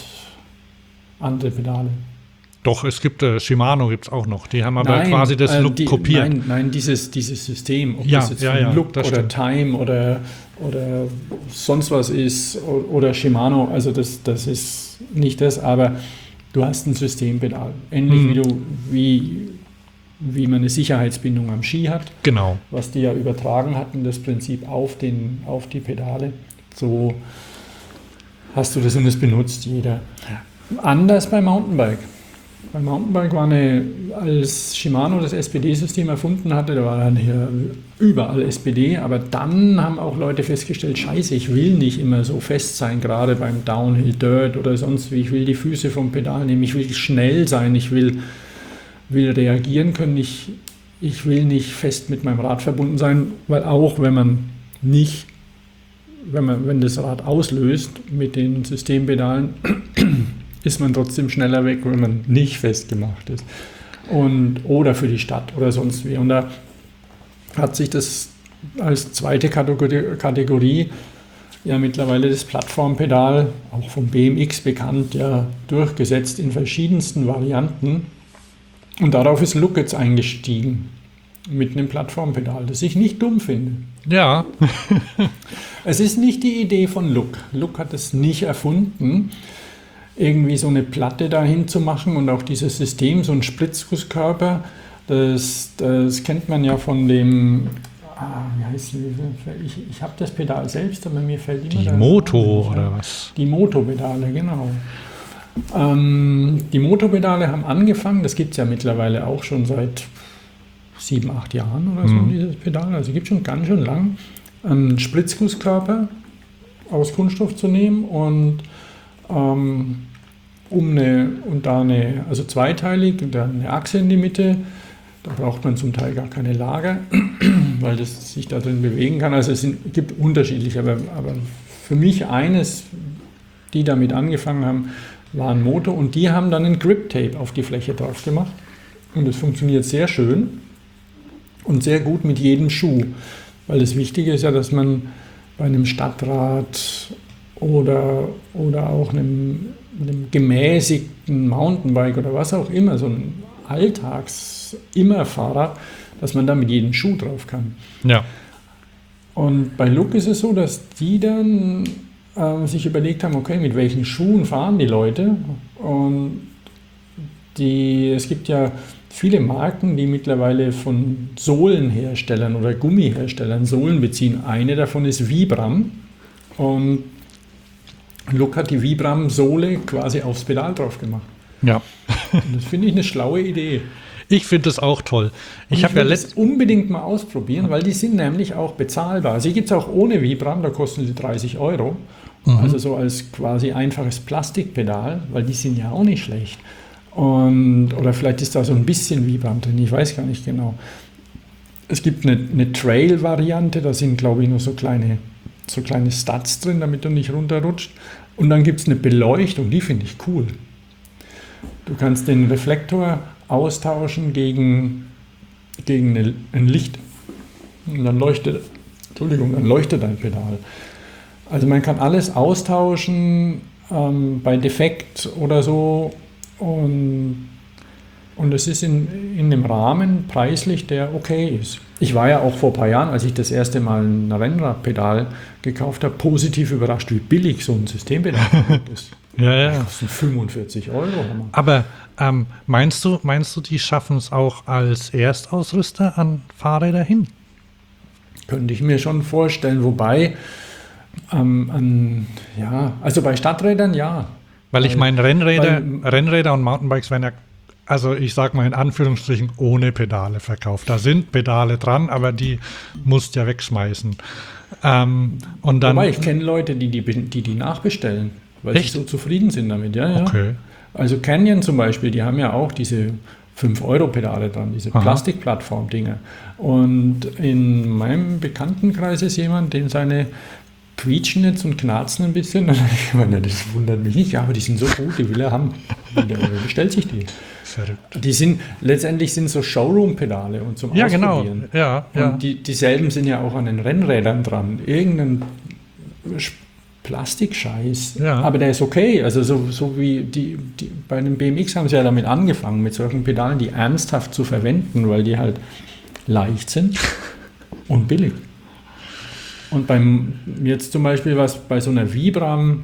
andere Pedale. Doch, es gibt, äh, Shimano gibt es auch noch, die haben aber Nein, quasi das äh, Look die, kopiert. Nein, nein, dieses, dieses System, ob Ja, das jetzt ja, von ja, Look das oder stimmt. Time oder, oder sonst was ist o- oder Shimano, also das, das ist nicht das, aber du hast ein Systempedal. Ähnlich Mhm. wie, du, wie, wie man eine Sicherheitsbindung am Ski hat, Genau. was die ja übertragen hatten, das Prinzip auf, den, auf die Pedale. So hast du das und das benutzt jeder. Anders beim Mountainbike. Beim Mountainbike war eine, als Shimano das S P D-System erfunden hatte, da war dann hier überall S P D, aber dann haben auch Leute festgestellt, scheiße, ich will nicht immer so fest sein, gerade beim Downhill Dirt oder sonst wie, ich will die Füße vom Pedal nehmen, ich will schnell sein, ich will, will reagieren können, ich, ich will nicht fest mit meinem Rad verbunden sein, weil auch wenn man nicht, wenn man, wenn das Rad auslöst mit den Systempedalen, ist man trotzdem schneller weg, wenn man nicht festgemacht ist. Und, oder für die Stadt oder sonst wie. Und da hat sich das als zweite Kategorie, Kategorie ja mittlerweile das Plattformpedal, auch vom B M X bekannt, ja durchgesetzt in verschiedensten Varianten. Und darauf ist Look jetzt eingestiegen mit einem Plattformpedal, das ich nicht dumm finde. Ja. Es ist nicht die Idee von Look. Look hat es nicht erfunden, irgendwie so eine Platte dahin zu machen und auch dieses System, so ein Spritzgusskörper, das, das kennt man ja von dem, ah, wie heißt die, ich, ich habe das Pedal selbst, aber mir fällt immer Die der Moto Name nicht oder ein. was? Die Moto-Pedale, genau. Ähm, die Moto-Pedale haben angefangen, das gibt es ja mittlerweile auch schon seit sieben, acht Jahren oder so, Mhm. dieses Pedal, also gibt es schon ganz schön lang, einen Spritzgusskörper aus Kunststoff zu nehmen und ähm, um eine, und da eine, also zweiteilig und dann eine Achse in die Mitte, da braucht man zum Teil gar keine Lager, weil das sich da drin bewegen kann. Also es sind, gibt unterschiedliche, aber, aber für mich eines, die damit angefangen haben, war ein Motor und die haben dann ein Grip-Tape auf die Fläche drauf gemacht und es funktioniert sehr schön und sehr gut mit jedem Schuh, weil das Wichtige ist ja, dass man bei einem Stadtrad oder, oder auch einem, einem gemäßigten Mountainbike oder was auch immer, so ein Alltags-Immer-Fahrrad, dass man da mit jedem Schuh drauf kann. Ja. Und bei Look ist es so, dass die dann äh, sich überlegt haben, okay, mit welchen Schuhen fahren die Leute? Und die, es gibt ja viele Marken, die mittlerweile von Sohlenherstellern oder Gummiherstellern Sohlen beziehen. Eine davon ist Vibram. Und Look hat die Vibram-Sohle quasi aufs Pedal drauf gemacht. Ja. Und das finde ich eine schlaue Idee. Ich finde das auch toll. Ich Ich habe ja will das letzt unbedingt mal ausprobieren, weil die sind nämlich auch bezahlbar. Sie gibt es auch ohne Vibram, da kosten sie dreißig Euro. Mhm. Also so als quasi einfaches Plastikpedal, weil die sind ja auch nicht schlecht. Und, oder vielleicht ist da so ein bisschen Vibram drin, ich weiß gar nicht genau. Es gibt eine, eine Trail-Variante, da sind glaube ich nur so kleine, so kleine Studs drin, damit du nicht runterrutscht. Und dann gibt es eine Beleuchtung, die finde ich cool. Du kannst den Reflektor austauschen gegen, gegen eine, ein Licht. Und dann leuchtet, Entschuldigung, dann leuchtet dein Pedal. Also man kann alles austauschen ähm, bei Defekt oder so. Und, und es ist in, in einem Rahmen preislich, der okay ist. Ich war ja auch vor ein paar Jahren, als ich das erste Mal ein Rennradpedal gekauft habe, positiv überrascht, wie billig so ein Systempedal ist. Ja, ja. Das kostet fünfundvierzig Euro. Aber ähm, meinst du, meinst du, die schaffen es auch als Erstausrüster an Fahrräder hin? Könnte ich mir schon vorstellen, wobei, ähm, an, ja, also bei Stadträdern ja. Weil ich Weil- meine, Rennräder, weil- Rennräder und Mountainbikes werden ja, also ich sag mal in Anführungsstrichen, ohne Pedale verkauft. Da sind Pedale dran, aber die musst ja wegschmeißen. Ähm, und dann. Wobei, ich kenne Leute, die die, die die nachbestellen, weil Echt? sie so zufrieden sind damit. Ja, ja. Okay. Also Canyon zum Beispiel, die haben ja auch diese fünf Euro Pedale dran, diese Aha. Plastikplattform-Dinger. Und in meinem Bekanntenkreis ist jemand, dem seine quietschen jetzt und knarzen ein bisschen. Und ich meine, das wundert mich nicht, ja, aber die sind so gut, die will er haben. Der bestellt sich die. Verrückt. Die sind, letztendlich sind so Showroom-Pedale und zum Ja, genau. Ausprobieren. Ja, ja. Und die, dieselben sind ja auch an den Rennrädern dran. Irgendein Sch- Plastikscheiß. Ja. Aber der ist okay. Also so, so wie die, die bei einem B M X haben sie ja damit angefangen, mit solchen Pedalen, die ernsthaft zu verwenden, weil die halt leicht sind und billig. Und beim jetzt zum Beispiel was bei so einer Vibram,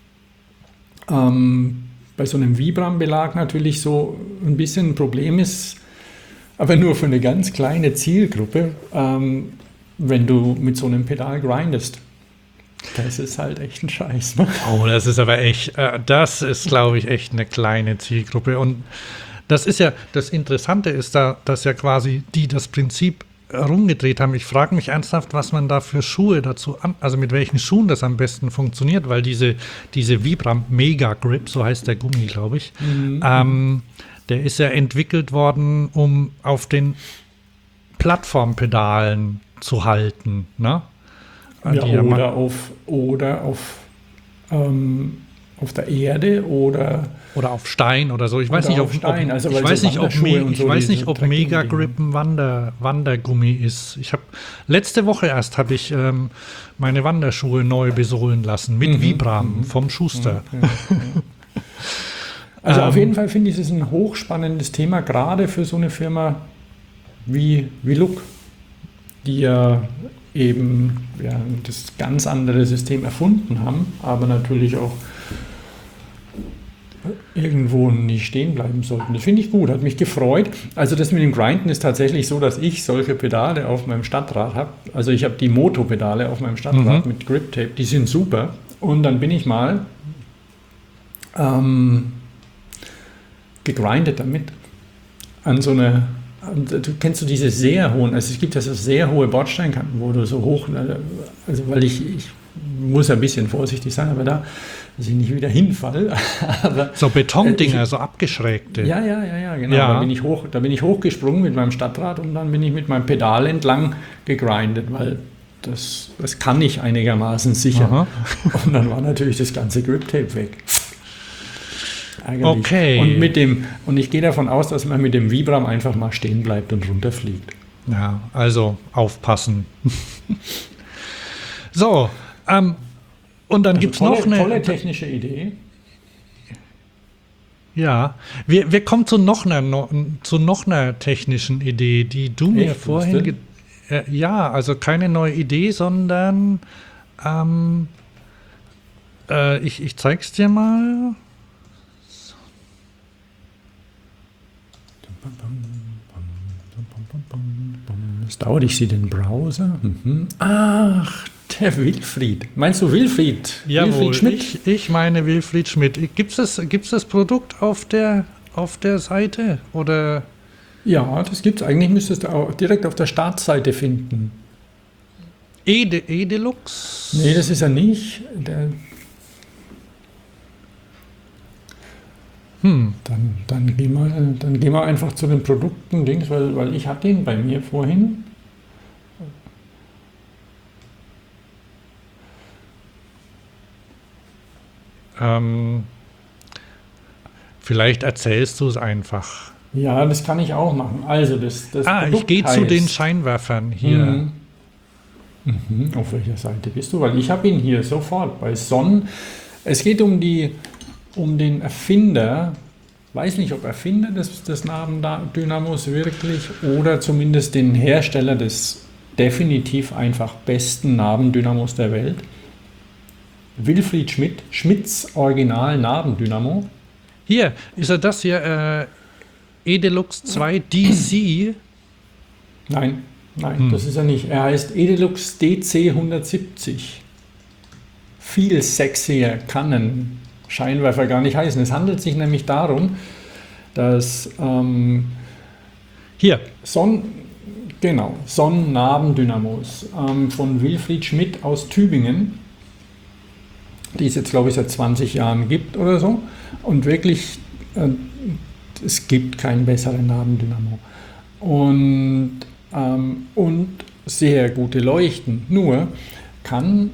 ähm, bei so einem Vibram-Belag natürlich so ein bisschen ein Problem ist, aber nur für eine ganz kleine Zielgruppe, ähm, wenn du mit so einem Pedal grindest. Das ist halt echt ein Scheiß. Ne? Oh, das ist aber echt, äh, das ist, glaube ich, echt eine kleine Zielgruppe. Und das ist ja, das Interessante ist da, dass ja quasi die das Prinzip rumgedreht haben. Ich frage mich ernsthaft, was man da für Schuhe dazu an, also mit welchen Schuhen das am besten funktioniert, weil diese, diese Vibram Mega Grip, so heißt der Gummi, glaube ich, Mhm. ähm, der ist ja entwickelt worden, um auf den Plattformpedalen zu halten, ne? Ja, Die ja ma- oder auf, oder auf ähm, auf der Erde oder Oder auf Stein oder so. Ich weiß Oder nicht, auf ob, Stein, ob, also ich weil weiß so nicht, ob, Wanderschuhe Me, und ich so, weiß diese nicht, ob Trekking-Dinger. Mega Grip ein Wander, Wandergummi ist. Ich habe letzte Woche erst habe ich ähm, meine Wanderschuhe neu besohlen lassen mit Mhm, Vibram vom Schuster. Also auf Ähm, jeden Fall finde ich es ein hochspannendes Thema, gerade für so eine Firma wie, wie Look, die ja eben ja, das ganz andere System erfunden haben, aber natürlich auch irgendwo nicht stehen bleiben sollten. Das finde ich gut, hat mich gefreut. Also das mit dem Grinden ist tatsächlich so, dass ich solche Pedale auf meinem Stadtrad habe. Also ich habe die Moto-Pedale auf meinem Stadtrad Mhm. mit Grip Tape, die sind super. Und dann bin ich mal ähm, gegrindet damit an so eine, an, du kennst du diese sehr hohen, also es gibt ja so sehr hohe Bordsteinkanten, wo du so hoch, also weil ich, ich muss ein bisschen vorsichtig sein, aber da, dass ich nicht wieder hinfall. aber, So Betondinger, äh, so abgeschrägte. ja, ja, ja, ja, genau. Ja. Da, bin ich hoch, da bin ich hochgesprungen mit meinem Stadtrad und dann bin ich mit meinem Pedal entlang gegrindet, weil das, das kann ich einigermaßen sicher. Aha. Und dann war natürlich das ganze Grip-Tape weg. Ärgerlich. Okay. Und, mit dem, und ich gehe davon aus, dass man mit dem Vibram einfach mal stehen bleibt und runterfliegt. Ja, also aufpassen. So, ähm, und dann gibt es tolle, noch eine. tolle technische Idee. Ja, wir, wir kommen zu noch, einer, no, zu noch einer technischen Idee, die du mir Echt? Was vorhin. denn? Ge äh, ja, also keine neue Idee, sondern ähm, äh, ich, ich zeig's dir mal. Das dauert, ich sehe den Browser. Mhm. Ach, der Wilfried. Meinst du Wilfried? Jawohl, Wilfried Schmidt? ich, ich meine Wilfried Schmidt. Gibt es das, gibt's das Produkt auf der, auf der Seite? Oder? Ja, das gibt's. Eigentlich müsstest du auch direkt auf der Startseite finden. Ede, Edelux? Nee, das ist er nicht. Der, Hm. dann, dann, gehen wir, dann gehen wir einfach zu den Produkten, Dings, weil, weil ich hatte ihn bei mir vorhin. Ähm, vielleicht erzählst du es einfach. Ja, das kann ich auch machen. Also das, das Ah, ich Produkt gehe zu heißt- den Scheinwerfern hier. Mhm. Mhm. Auf welcher Seite bist du? Weil ich habe ihn hier sofort bei Sonnen. Es geht um, die, um den Erfinder, weiß nicht, ob Erfinder des, des Nabendynamos wirklich oder zumindest den Hersteller des definitiv einfach besten Nabendynamos der Welt. Wilfried Schmidt, Schmidts Original Nabendynamo. Hier, ist er das hier? Äh, Edelux zwei D C. Nein, nein, Hm. das ist er nicht. Er heißt Edelux D C hundertsiebzig. Viel sexier kann ein Scheinwerfer gar nicht heißen. Es handelt sich nämlich darum, dass ähm, Hier. Sonn, genau, Sonnennabendynamos ähm, von Wilfried Schmidt aus Tübingen, die es jetzt, glaube ich, seit zwanzig Jahren gibt oder so. Und wirklich, äh, es gibt keinen besseren Nabendynamo. Und, ähm, und sehr gute Leuchten. Nur kann,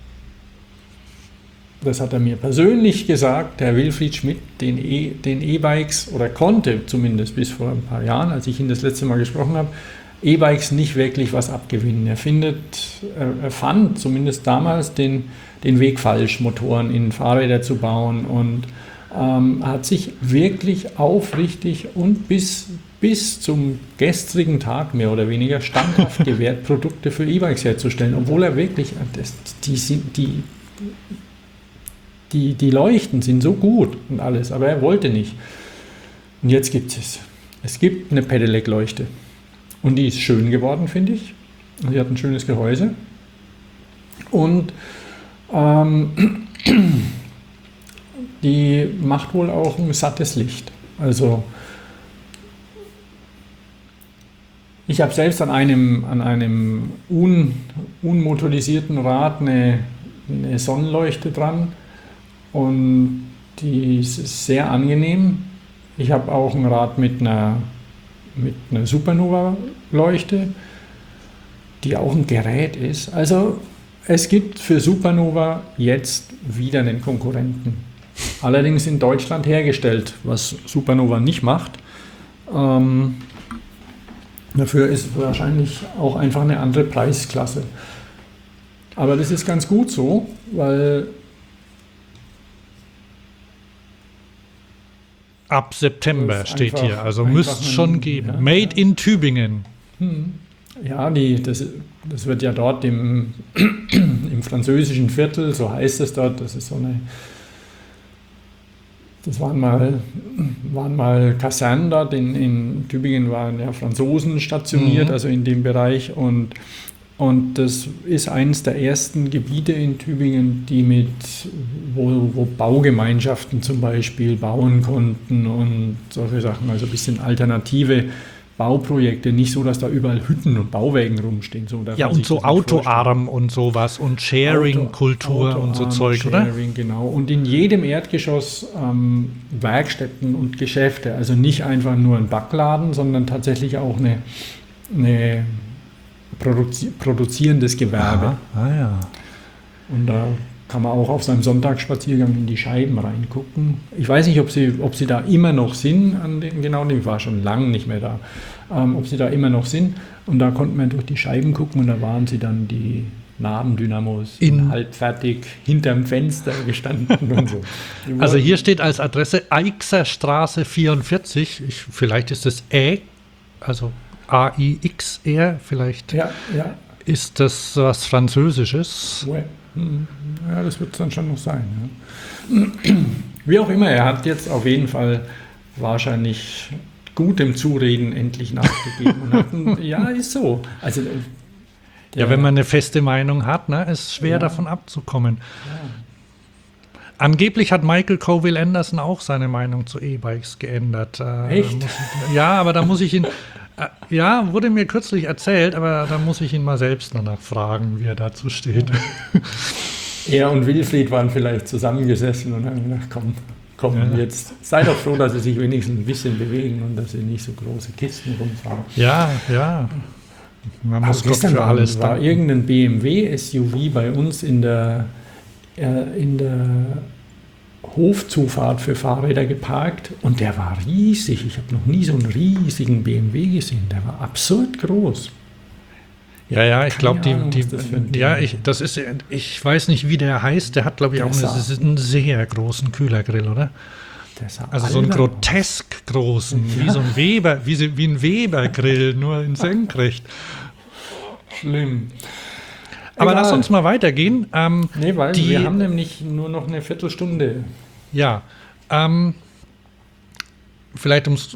das hat er mir persönlich gesagt, der Wilfried Schmidt, den E- den E-Bikes, oder konnte zumindest bis vor ein paar Jahren, als ich ihn das letzte Mal gesprochen habe, E-Bikes nicht wirklich was abgewinnen. Er findet, er, er fand zumindest damals den, den Weg falsch, Motoren in Fahrräder zu bauen, und ähm, hat sich wirklich aufrichtig und bis, bis zum gestrigen Tag mehr oder weniger standhaft gewährt, Produkte für E-Bikes herzustellen, obwohl er wirklich, das, die sind, die, die, die Leuchten sind so gut und alles, aber er wollte nicht. Und jetzt gibt es. Es gibt eine Pedelec-Leuchte. Und die ist schön geworden, finde ich. Sie hat ein schönes Gehäuse. Und ähm, die macht wohl auch ein sattes Licht. Also ich habe selbst an einem, an einem un, unmotorisierten Rad eine, eine Sonnenleuchte dran. Und die ist sehr angenehm. Ich habe auch ein Rad mit einer, mit einer Supernova-Leuchte, die auch ein Gerät ist. Also es gibt für Supernova jetzt wieder einen Konkurrenten. allerdings in Deutschland hergestellt, was Supernova nicht macht. Ähm, dafür ist wahrscheinlich auch einfach eine andere Preisklasse. Aber das ist ganz gut so, weil Ab September Das ist steht einfach- hier, also einfach müsste es ein- schon geben. ja, Made ja. in Tübingen. ja, die, das, das wird ja dort im, im französischen Viertel, so heißt es dort, das ist so eine, das waren mal, waren mal Kasernen dort, in, in Tübingen waren ja Franzosen stationiert, Mhm. also in dem Bereich und, und das ist eines der ersten Gebiete in Tübingen, die mit, wo, wo Baugemeinschaften zum Beispiel bauen konnten und solche Sachen, also ein bisschen alternative Bauprojekte, nicht so, dass da überall Hütten und Bauwägen rumstehen. So darf Ja, man und sich so das nicht vorstellen. autoarm und sowas und Sharing-Kultur und so Autoarm, Zeug, oder? Sharing, genau. Und in jedem Erdgeschoss ähm, Werkstätten und Geschäfte. Also nicht einfach nur ein Backladen, sondern tatsächlich auch eine, eine produzi produzierendes Gewerbe. Ah, ja. Und da kann man auch auf seinem Sonntagsspaziergang in die Scheiben reingucken. Ich weiß nicht, ob sie, ob sie da immer noch sind, an den, genau, ich war schon lange nicht mehr da, ähm, ob sie da immer noch sind. Und da konnte man durch die Scheiben gucken und da waren sie dann die Nabendynamos In- halbfertig hinterm Fenster gestanden und so. Die Also wurden- hier steht als Adresse Eichserstraße vierundvierzig. Ich, vielleicht ist es Ä, also A I X R, vielleicht Ja, ja. ist das was Französisches. Well, hm, ja, das wird es dann schon noch sein. Ja. Wie auch immer, er hat jetzt auf jeden Fall wahrscheinlich gutem Zureden endlich nachgegeben. Und hat ein, ja, ist so. Also, Ja, wenn man eine feste Meinung hat, ne, ist schwer Ja. davon abzukommen. Angeblich hat Michael Coville Anderson auch seine Meinung zu E-Bikes geändert. Äh, Echt? Muss ich, ja, aber da muss ich ihn, äh, ja, wurde mir kürzlich erzählt, aber da muss ich ihn mal selbst danach fragen, wie er dazu steht. Er und Wilfried waren vielleicht zusammengesessen und haben gedacht, komm, komm, Ja. jetzt sei doch froh, dass sie sich wenigstens ein bisschen bewegen und dass sie nicht so große Kisten rumfahren. Ja, ja. Man muss Also Gott gestern für war, alles war danken. irgendein B M W S U V bei uns in der, äh, in der Hofzufahrt für Fahrräder geparkt und der war riesig. Ich habe noch nie so einen riesigen B M W gesehen. Der war absurd groß. Ja, ja, ich glaube, die, Ahnung, die, was das für ein ja, Ding ich, das ist, ich weiß nicht, wie der heißt. Der hat, glaube ich, auch Der eine, sah- das ist einen sehr großen Kühlergrill, oder? Der sah Also so einen albern aus. grotesk großen, wie Ja. so ein Weber, wie, so- wie ein Weber-Grill, nur in senkrecht. Schlimm. Aber Egal. lass uns mal weitergehen. Ähm, Nee, weil die- wir haben nämlich nur noch eine Viertelstunde. ja, ähm, vielleicht ums.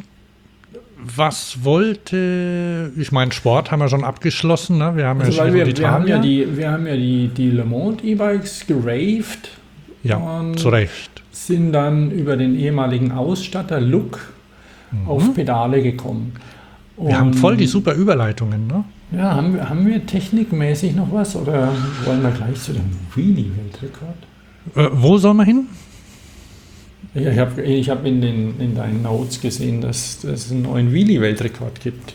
Was wollte. Ich meine, Sport haben wir schon abgeschlossen, ne? Wir haben Also ja weil Giro wir, wir haben ja d'Italia. die, wir haben ja die, die Le Mans E-Bikes geraved, Ja, und zu Recht. sind dann über den ehemaligen Ausstatter Look auf Pedale gekommen. Mhm. Wir haben voll die Und- super Überleitungen, ne? Ja, haben wir, haben wir technikmäßig noch was oder wollen wir gleich zu dem Wheelie-Weltrekord? Äh, wo soll man hin? Ja, ich habe ich hab in, den, in deinen Notes gesehen, dass es einen neuen Wheelie-Weltrekord gibt.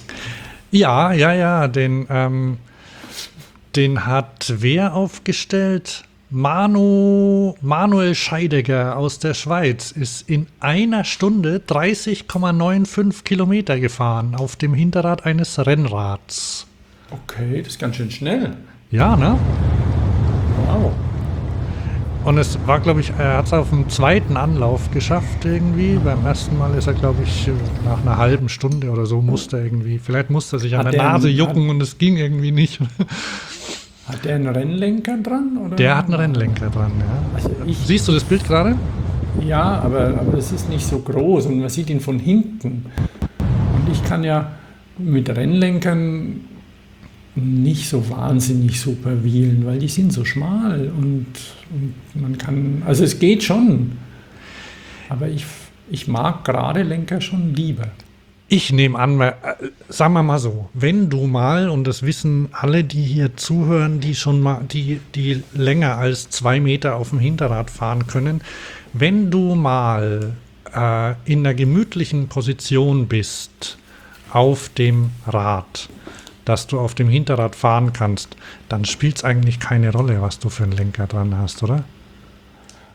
Ja, ja, ja, den, ähm, den hat wer aufgestellt? Manu, Manuel Scheidegger aus der Schweiz ist in einer Stunde dreißig Komma fünfundneunzig Kilometer gefahren auf dem Hinterrad eines Rennrads. Okay, das ist ganz schön schnell. Ja, ne? Wow. Und es war, glaube ich, er hat es auf dem zweiten Anlauf geschafft irgendwie. Beim ersten Mal ist er, glaube ich, nach einer halben Stunde oder so musste er irgendwie, vielleicht musste er sich an Hat der der- Nase hat- jucken und es ging irgendwie nicht. Hat der einen Rennlenker dran? Oder? Der hat einen Rennlenker dran, ja. Also ich, Siehst du das Bild gerade? ja, aber, aber es ist nicht so groß und man sieht ihn von hinten. Und ich kann ja mit Rennlenkern nicht so wahnsinnig super wheelen, weil die sind so schmal und, und man kann, also es geht schon, aber ich, ich mag gerade Lenker schon lieber. Ich nehme an, weil, äh, sagen wir mal so, wenn du mal, und das wissen alle, die hier zuhören, die schon mal, die, die länger als zwei Meter auf dem Hinterrad fahren können, wenn du mal äh, in einer gemütlichen Position bist auf dem Rad, dass du auf dem Hinterrad fahren kannst, dann spielt es eigentlich keine Rolle, was du für einen Lenker dran hast, oder?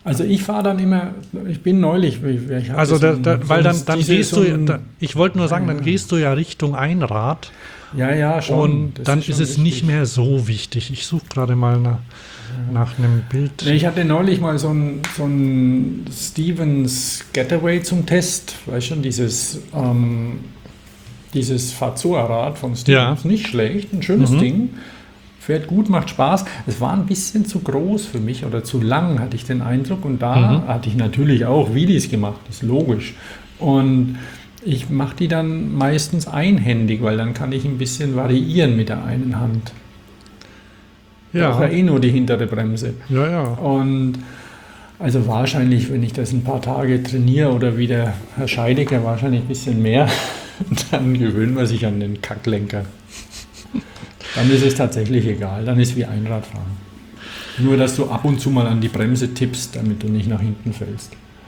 Also ich fahre dann immer, ich bin neulich, ich hab Also, so da, ein- da, so weil ein- dann, dann diese- gehst so du, ein- da, ich wollte nur sagen, dann Ja. gehst du ja Richtung Einrad Ja, ja, schon. und Das dann schon ist es wichtig. nicht mehr so wichtig. Ich suche gerade mal nach, nach einem Bild. Nee, ich hatte neulich mal so ein, so ein Stevens Getaway zum Test, weißt schon, dieses, ähm, dieses Fazua-Rad von Stevens. Ja. Nicht schlecht, ein schönes Mhm. Ding. Fährt gut, macht Spaß. Es war ein bisschen zu groß für mich oder zu lang, hatte ich den Eindruck. Und da Mhm. hatte ich natürlich auch Videos gemacht, ist logisch. Und ich mache die dann meistens einhändig, weil dann kann ich ein bisschen variieren mit der einen Hand. Ich brauche ja Ja, eh nur die hintere Bremse. ja, ja. Und also wahrscheinlich, wenn ich das ein paar Tage trainiere oder wie der Herr Scheidecker, wahrscheinlich ein bisschen mehr, dann gewöhnt man sich an den Kacklenker. Dann ist es tatsächlich egal, dann ist wie Einradfahren. Nur, dass du ab und zu mal an die Bremse tippst, damit du nicht nach hinten fällst.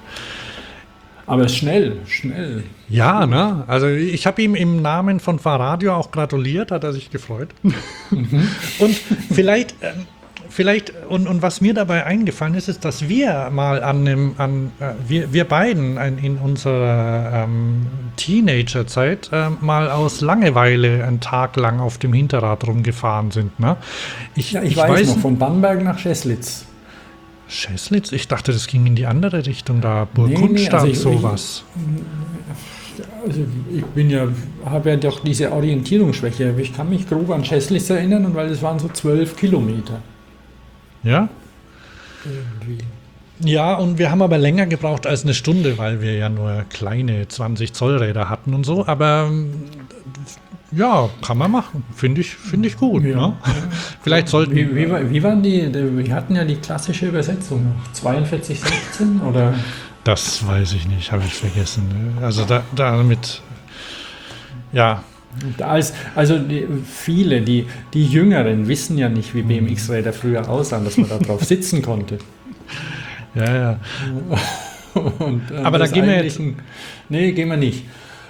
Aber schnell, schnell. Ja, ne? Also ich habe ihm im Namen von Fahrradio auch gratuliert, hat er sich gefreut. Und vielleicht, ähm, vielleicht und, und was mir dabei eingefallen ist, ist, dass wir mal an einem, an, äh, wir, wir beiden ein, in unserer ähm, Teenagerzeit äh, mal aus Langeweile einen Tag lang auf dem Hinterrad rumgefahren sind. Ne? Ich, Ja, ich, weiß, noch, von Bamberg nach Scheslitz. Scheslitz? Ich dachte, das ging in die andere Richtung da. Burg Nee, nee, Kunstadt, also ich- sowas. Also ich bin ja, habe ja doch diese Orientierungsschwäche. Ich kann mich grob an Scheslitz erinnern, und weil es waren so zwölf Kilometer. Ja? Irgendwie. Ja, und wir haben aber länger gebraucht als eine Stunde, weil wir ja nur kleine zwanzig Zoll Räder hatten und so. Aber ähm, ja, kann man machen. Finde ich, finde ich gut. Ja. Ne? Vielleicht sollten Wie, wie, war- wie waren die? Wir hatten ja die klassische Übersetzung noch. zweiundvierzig sechzehn oder? Das weiß ich nicht, habe ich vergessen. Ne? Also da, damit, ja, Als, also die, viele, die, die Jüngeren wissen ja nicht, wie B M X-Räder früher aussahen, dass man da drauf sitzen konnte. ja, ja. Und, ähm, Aber da das gehen wir eigentlich ein- Nee, gehen wir nicht.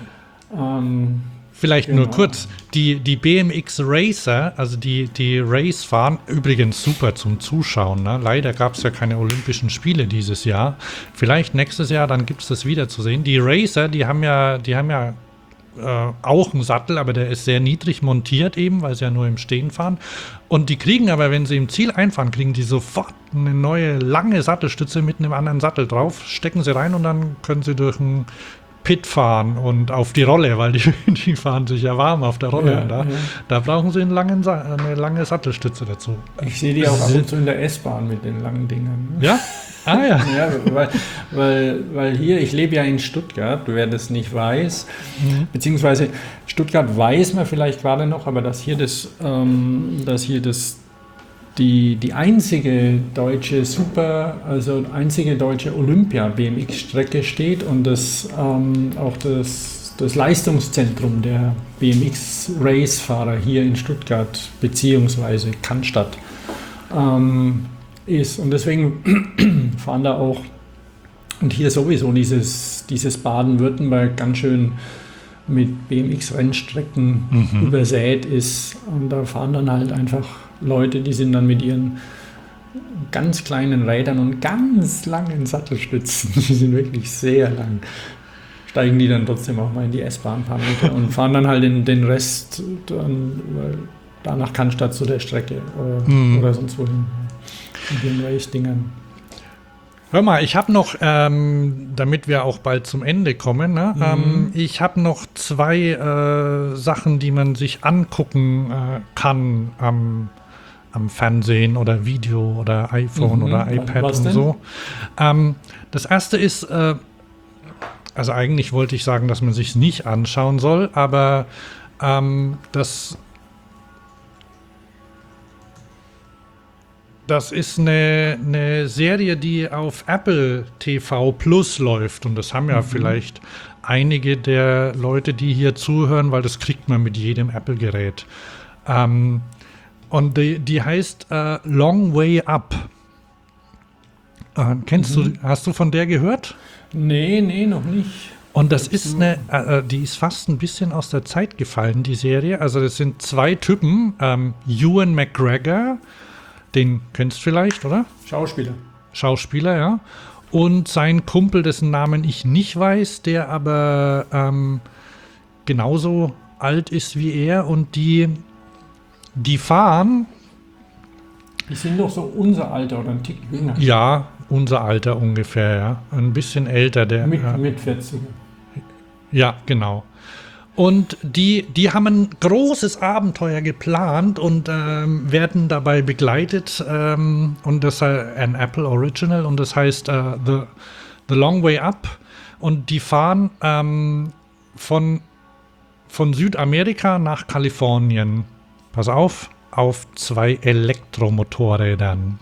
Ähm, Vielleicht Genau. nur kurz, die, die B M X Racer, also die, die Race fahren, übrigens super zum Zuschauen. Ne? Leider gab es ja keine Olympischen Spiele dieses Jahr. Vielleicht nächstes Jahr, dann gibt es das wieder zu sehen. Die Racer, die haben ja, die haben ja äh, auch einen Sattel, aber der ist sehr niedrig montiert eben, weil sie ja nur im Stehen fahren. Und die kriegen aber, wenn sie im Ziel einfahren, kriegen die sofort eine neue lange Sattelstütze mit einem anderen Sattel drauf, stecken sie rein und dann können sie durch ein Pit fahren und auf die Rolle, weil die, die fahren sich ja warm auf der Rolle. Ja, und da, ja. da brauchen sie einen langen, Sa- eine lange Sattelstütze dazu. ich sehe die auch ab und zu in der S-Bahn mit den langen Dingern. Ne? Ja? Ah ja. Ja, weil, weil, weil hier, ich lebe ja in Stuttgart, wer das nicht weiß, beziehungsweise Stuttgart weiß man vielleicht gerade noch, aber dass hier das, ähm, dass hier das die, die einzige deutsche Super, also einzige deutsche Olympia-B M X-Strecke steht und das ähm, auch das, das Leistungszentrum der B M X-Race-Fahrer hier in Stuttgart beziehungsweise Cannstatt ähm, ist. Und deswegen fahren da auch, und hier sowieso dieses, dieses Baden-Württemberg ganz schön mit B M X-Rennstrecken Mhm. übersät ist. Und da fahren dann halt einfach Leute, die sind dann mit ihren ganz kleinen Rädern und ganz langen Sattelstützen, die sind wirklich sehr lang, steigen die dann trotzdem auch mal in die S-Bahn ein paar Meter und fahren dann halt den, den Rest dann, weil da nach Cannstatt zu der Strecke oder, Mhm. oder sonst wohin. Mit den Race-Dingern. Hör mal, ich habe noch, ähm, damit wir auch bald zum Ende kommen, ne? Mhm. ähm, ich habe noch zwei äh, Sachen, die man sich angucken äh, kann am, am Fernsehen oder Video oder iPhone Mhm. oder iPad Was und denn? so. Ähm, das erste ist, äh, also eigentlich wollte ich sagen, dass man sich nicht anschauen soll, aber ähm, das Das ist eine, eine Serie, die auf Apple T V Plus läuft. Und das haben ja vielleicht einige der Leute, die hier zuhören, weil das kriegt man mit jedem Apple-Gerät. Ähm, und die, die heißt äh, Long Way Up. Äh, kennst du, hast du von der gehört? Nee, nee, noch nicht. Und das ist eine, äh, die ist fast ein bisschen aus der Zeit gefallen, die Serie. Also das sind zwei Typen, ähm, Ewan McGregor, den kennst du vielleicht, oder? Schauspieler. Schauspieler, ja. Und sein Kumpel, dessen Namen ich nicht weiß, der aber ähm, genauso alt ist wie er. Und die, die fahren, Die sind doch so unser Alter oder ein Tick jünger. ja, unser Alter ungefähr, ja. Ein bisschen älter. Der, Mit, äh, mit vierziger. Ja, genau. Und die, die haben ein großes Abenteuer geplant und ähm, werden dabei begleitet. Ähm, und das ist ein Apple Original und das heißt äh, The, The Long Way Up. Und die fahren ähm, von, von Südamerika nach Kalifornien. Pass auf, auf zwei Elektromotorrädern.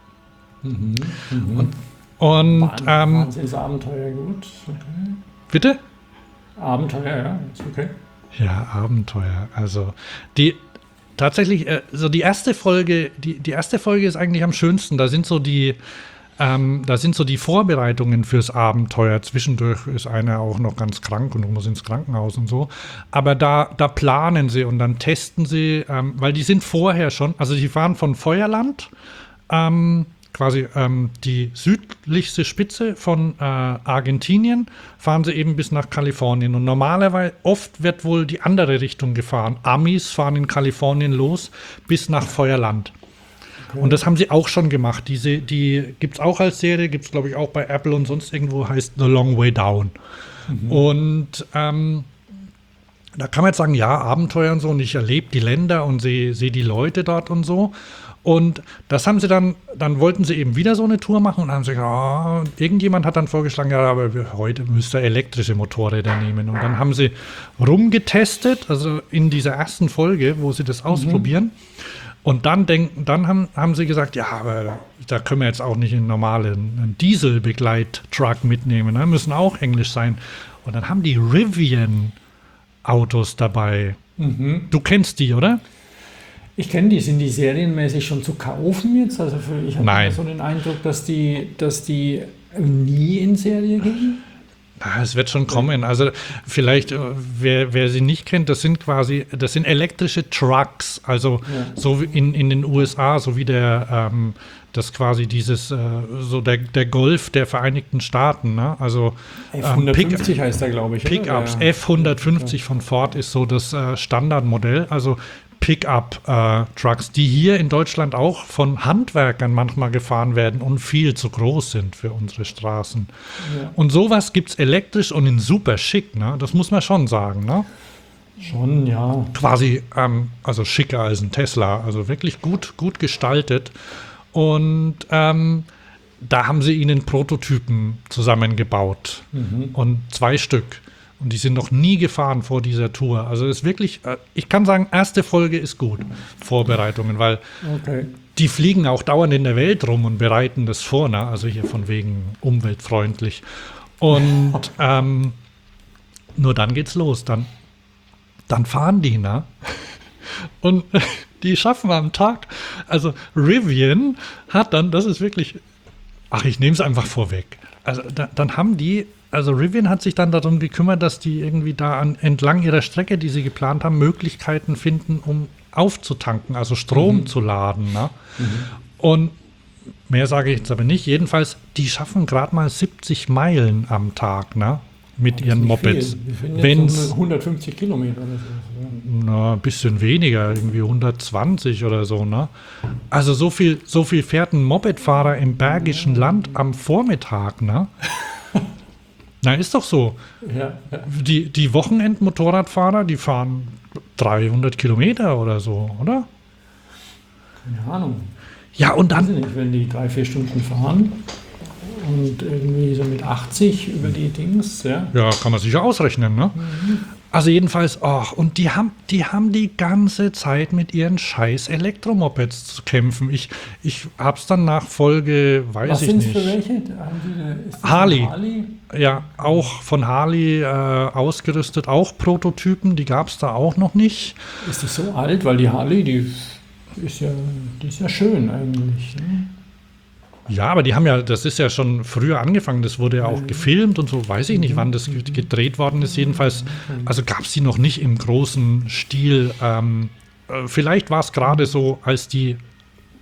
Mhm. Mhm. Und, und ähm, Wahnsinnsabenteuer, gut. Okay. bitte? Abenteuer, ja, ist okay. Ja, Abenteuer. Also die tatsächlich, äh, so die erste Folge, die, die erste Folge ist eigentlich am schönsten. Da sind so die, ähm, da sind so die Vorbereitungen fürs Abenteuer. Zwischendurch ist einer auch noch ganz krank und muss ins Krankenhaus und so. Aber da, da planen sie und dann testen sie, ähm, weil die sind vorher schon, also die fahren von Feuerland, ähm, quasi ähm, die südlichste Spitze von äh, Argentinien, fahren sie eben bis nach Kalifornien. Und normalerweise, oft wird wohl die andere Richtung gefahren. Amis fahren in Kalifornien los bis nach Feuerland. Okay. Und das haben sie auch schon gemacht. Diese, die gibt es auch als Serie, gibt es glaube ich auch bei Apple und sonst irgendwo, heißt The Long Way Down. Mhm. Und ähm, da kann man jetzt sagen, ja, Abenteuer und so, und ich erlebe die Länder und sehe seh die Leute dort und so. Und das haben sie dann, dann wollten sie eben wieder so eine Tour machen und haben sie gesagt, oh, irgendjemand hat dann vorgeschlagen, ja, aber wir, heute müsst ihr elektrische Motorräder nehmen. Und dann haben sie rumgetestet, also in dieser ersten Folge, wo sie das mhm. ausprobieren. Und dann, denken, dann haben, haben sie gesagt, ja, aber da können wir jetzt auch nicht einen normalen Dieselbegleittruck mitnehmen, ne? Müssen auch Englisch sein. Und dann haben die Rivian-Autos dabei. Mhm. Du kennst die, oder? Ich kenne die, sind die serienmäßig schon zu kaufen jetzt? Also für, ich habe so den Eindruck, dass die, dass die nie in Serie gehen. Na, es wird schon kommen. Also vielleicht, wer, wer sie nicht kennt, das sind quasi, das sind elektrische Trucks. Also ja. so in, in den U S A, so wie der, ähm, das quasi dieses, äh, so der, der Golf der Vereinigten Staaten. Ne? Also F hundertfünfzig ähm, heißt der, glaube ich. Pickups, ja. F hundertfünfzig von Ford ist so das äh, Standardmodell. Also Pickup-Trucks, äh, die hier in Deutschland auch von Handwerkern manchmal gefahren werden und viel zu groß sind für unsere Straßen. Ja. Und sowas gibt es elektrisch und in super schick, ne? Das muss man schon sagen, ne? Schon, ja. Quasi, ähm, also schicker als ein Tesla, also wirklich gut, gut gestaltet. Und ähm, da haben sie ihnen Prototypen zusammengebaut. Mhm. Und zwei Stück. Und die sind noch nie gefahren vor dieser Tour. Also ist wirklich, ich kann sagen, erste Folge ist gut. Vorbereitungen, weil okay. die fliegen auch dauernd in der Welt rum und bereiten das vor, ne? Also hier von wegen umweltfreundlich. Und ähm, nur dann geht's los. Dann, dann fahren die, ne? Und die schaffen am Tag, also Rivian hat dann, das ist wirklich, ach, ich nehme es einfach vorweg. Also da, dann haben die, also Rivian hat sich dann darum gekümmert, dass die irgendwie da an, entlang ihrer Strecke, die sie geplant haben, Möglichkeiten finden, um aufzutanken, also Strom mhm. zu laden. Ne? Mhm. Und mehr sage ich jetzt aber nicht. Jedenfalls, die schaffen gerade mal siebzig Meilen am Tag, ne? Mit ihren Mopeds. Wenn so hundertfünfzig Kilometer oder so. Na, ein bisschen weniger, irgendwie hundertzwanzig oder so, ne? Also so viel, so viel fährt ein Mopedfahrer im Bergischen Land am Vormittag, ne? Na, ist doch so. Ja, ja. Die, die Wochenend-Motorradfahrer, die fahren dreihundert Kilometer oder so, oder? Keine Ahnung. Ja, und dann... Ich weiß nicht, wenn die drei, vier Stunden fahren und irgendwie so mit achtzig über die Dings, ja. Ja, kann man sicher ausrechnen, ne? Mhm. Also jedenfalls, ach, und die haben, die haben die ganze Zeit mit ihren scheiß Elektromopeds zu kämpfen. Ich, ich hab's dann nach Folge, weiß Was ich nicht. Was sind für welche? Ist das Harley. Harley. Ja, auch von Harley äh, ausgerüstet, auch Prototypen, die gab's da auch noch nicht. Ist die so alt? Weil die Harley, die ist ja, die ist ja schön eigentlich, ne? Ja, aber die haben ja, das ist ja schon früher angefangen, das wurde ja auch mhm. gefilmt und so, weiß ich nicht, wann das gedreht worden ist. Jedenfalls, also gab es die noch nicht im großen Stil. Ähm, vielleicht war es gerade so, als die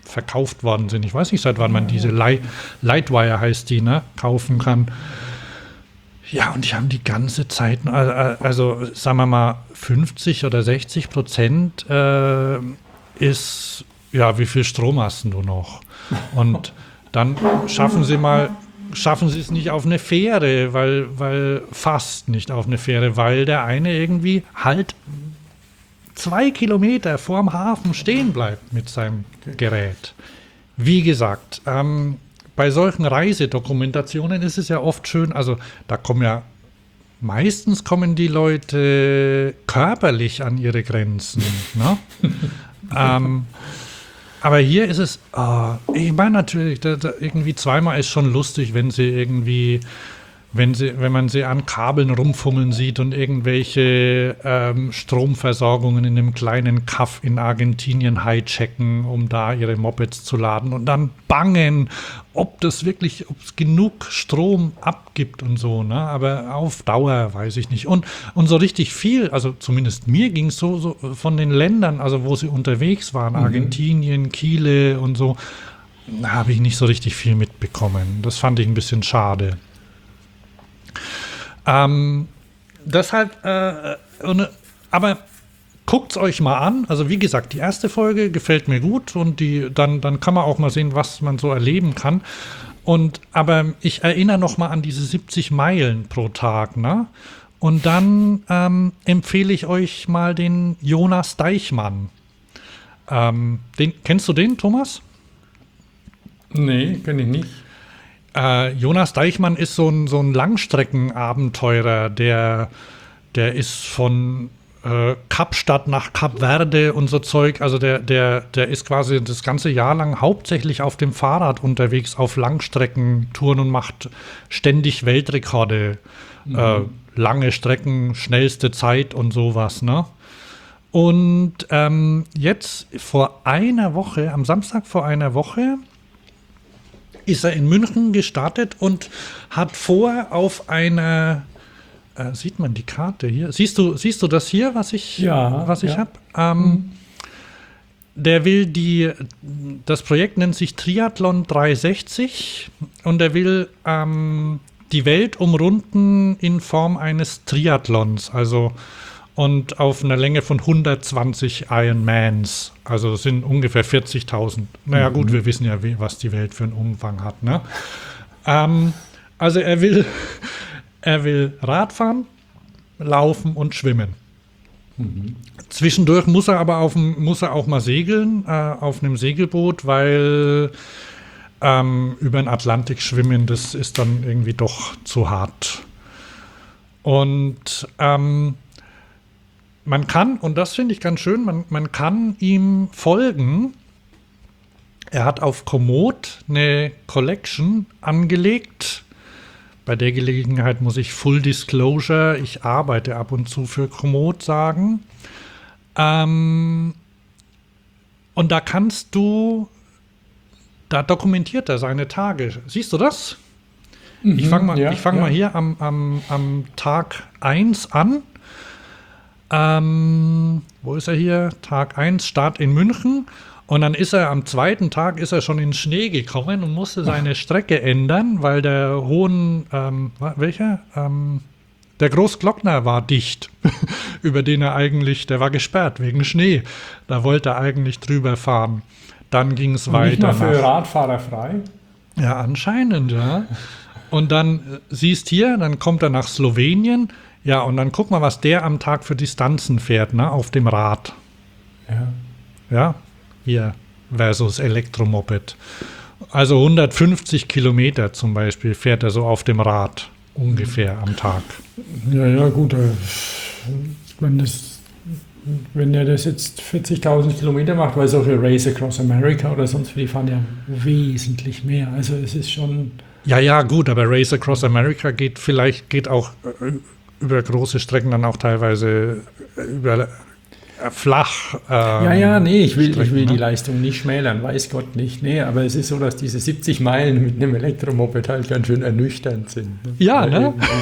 verkauft worden sind. Ich weiß nicht, seit wann man diese Light, Lightwire heißt die, ne, kaufen kann. Ja, und die haben die ganze Zeit, also sagen wir mal, fünfzig oder sechzig Prozent äh, ist, ja, wie viel Strom hast du noch? Und dann schaffen sie mal, schaffen sie es nicht auf eine Fähre, weil, weil fast nicht auf eine Fähre, weil der eine irgendwie halt zwei Kilometer vorm Hafen stehen bleibt mit seinem Gerät. Wie gesagt, ähm, bei solchen Reisedokumentationen ist es ja oft schön, also da kommen ja, meistens kommen die Leute körperlich an ihre Grenzen. Ne? ähm, aber hier ist es, oh, ich meine natürlich, da, da irgendwie zweimal ist schon lustig, wenn sie irgendwie, wenn sie, wenn man sie an Kabeln rumfummeln sieht und irgendwelche ähm, Stromversorgungen in einem kleinen Kaff in Argentinien hijacken, um da ihre Mopeds zu laden und dann bangen, ob das wirklich, ob es genug Strom abgibt und so, ne? Aber auf Dauer weiß ich nicht. Und, und so richtig viel, also zumindest mir ging es so, so von den Ländern, also wo sie unterwegs waren, mhm. Argentinien, Chile und so, da habe ich nicht so richtig viel mitbekommen. Das fand ich ein bisschen schade. Ähm, deshalb, äh, und, aber guckt es euch mal an. Also wie gesagt, die erste Folge gefällt mir gut und die, dann, dann kann man auch mal sehen, was man so erleben kann. Und, aber ich erinnere noch mal an diese siebzig Meilen pro Tag, ne? Und dann ähm, empfehle ich euch mal den Jonas Deichmann. Ähm, den, kennst du den, Thomas? Nee, kenne ich nicht. Äh, Jonas Deichmann ist so ein, so ein Langstreckenabenteurer, der, der ist von äh, Kapstadt nach Kap Verde und so Zeug, also der, der, der ist quasi das ganze Jahr lang hauptsächlich auf dem Fahrrad unterwegs, auf Langstreckentouren und macht ständig Weltrekorde, mhm. äh, lange Strecken, schnellste Zeit und sowas, ne? Und ähm, jetzt vor einer Woche, am Samstag vor einer Woche, ist er in München gestartet und hat vor auf einer, äh, sieht man die Karte hier? Siehst du, siehst du das hier, was ich, ja, was ich ja. habe? Ähm, mhm. Der will die, das Projekt nennt sich Triathlon dreihundertsechzig und er will ähm, die Welt umrunden in Form eines Triathlons, also und auf einer Länge von hundertzwanzig Ironmans. Also das sind ungefähr vierzigtausend. Naja mhm. gut, wir wissen ja, wie, was die Welt für einen Umfang hat. Ne? Ähm, also er will, er will Radfahren, laufen und schwimmen. Mhm. Zwischendurch muss er aber auf, muss er auch mal segeln, äh, auf einem Segelboot, weil ähm, über den Atlantik schwimmen, das ist dann irgendwie doch zu hart. Und ähm, man kann, und das finde ich ganz schön, man, man kann ihm folgen. Er hat auf Komoot eine Collection angelegt. Bei der Gelegenheit muss ich Full Disclosure, ich arbeite ab und zu für Komoot sagen. Ähm, und da kannst du, da dokumentiert er seine Tage. Siehst du das? Mhm, ich fange mal, ja, ich fang ja. mal hier am, am, am Tag eins an. Ähm, wo ist er hier? Tag eins, Start in München. Und dann ist er am zweiten Tag ist er schon in Schnee gekommen und musste seine Strecke ändern, weil der Hohen, ähm, welcher? Ähm, der Großglockner war dicht, über den er eigentlich, der war gesperrt wegen Schnee. Da wollte er eigentlich drüber fahren. Dann ging es weiter. Nicht mal für nach, Radfahrer frei? Ja, anscheinend, ja. Und dann äh, siehst hier, dann kommt er nach Slowenien. Ja, und dann guck mal, was der am Tag für Distanzen fährt, ne, auf dem Rad. Ja. Ja, hier versus Elektromoped. Also hundertfünfzig Kilometer zum Beispiel fährt er so auf dem Rad ungefähr am Tag. Ja, ja, gut. Wenn, das, wenn er das jetzt vierzigtausend Kilometer macht, weil solche Race Across America oder sonst wie, die fahren ja wesentlich mehr. Also es ist schon... Ja, ja, gut, aber Race Across America geht vielleicht, geht auch über große Strecken dann auch teilweise über äh, flach. Ähm, ja, ja, nee, ich will, Strecken, ich will ne? die Leistung nicht schmälern, weiß Gott nicht. Nee, aber es ist so, dass diese siebzig Meilen mit einem Elektromoped halt ganz schön ernüchternd sind. Ne? Ja, Weil ne?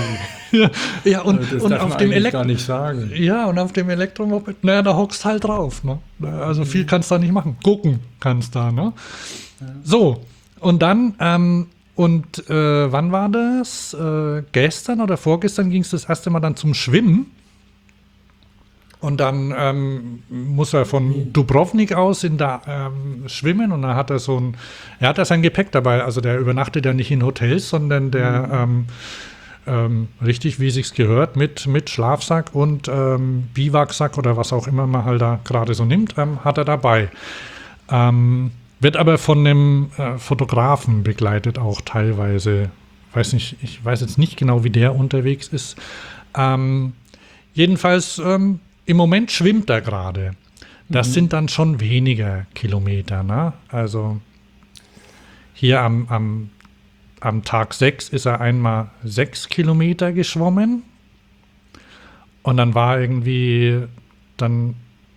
ja, ja, und, das und darf auf man dem eigentlich Elektro gar nicht sagen. Ja, und auf dem Elektromoped, naja, da hockst halt drauf. Ne? Also viel kannst du da nicht machen. Gucken kannst da. Ne? Ja. So, und dann, ähm, und äh, wann war das? Äh, gestern oder vorgestern ging es das erste Mal dann zum Schwimmen. Und dann ähm, muss er von Dubrovnik aus in da ähm, schwimmen und dann hat er so ein, er hat da sein Gepäck dabei. Also der übernachtet ja nicht in Hotels, sondern der mhm. ähm, ähm, richtig, wie sich's gehört, mit, mit Schlafsack und ähm, Biwaksack oder was auch immer man halt da gerade so nimmt, ähm, hat er dabei. Ähm, wird aber von einem äh, Fotografen begleitet auch teilweise. Weiß nicht, ich weiß jetzt nicht genau, wie der unterwegs ist. Ähm, jedenfalls ähm, im Moment schwimmt er gerade. Das mhm. sind dann schon weniger Kilometer. Ne? Also hier am, am, am Tag sechs ist er einmal sechs Kilometer geschwommen. Und dann war irgendwie, dann,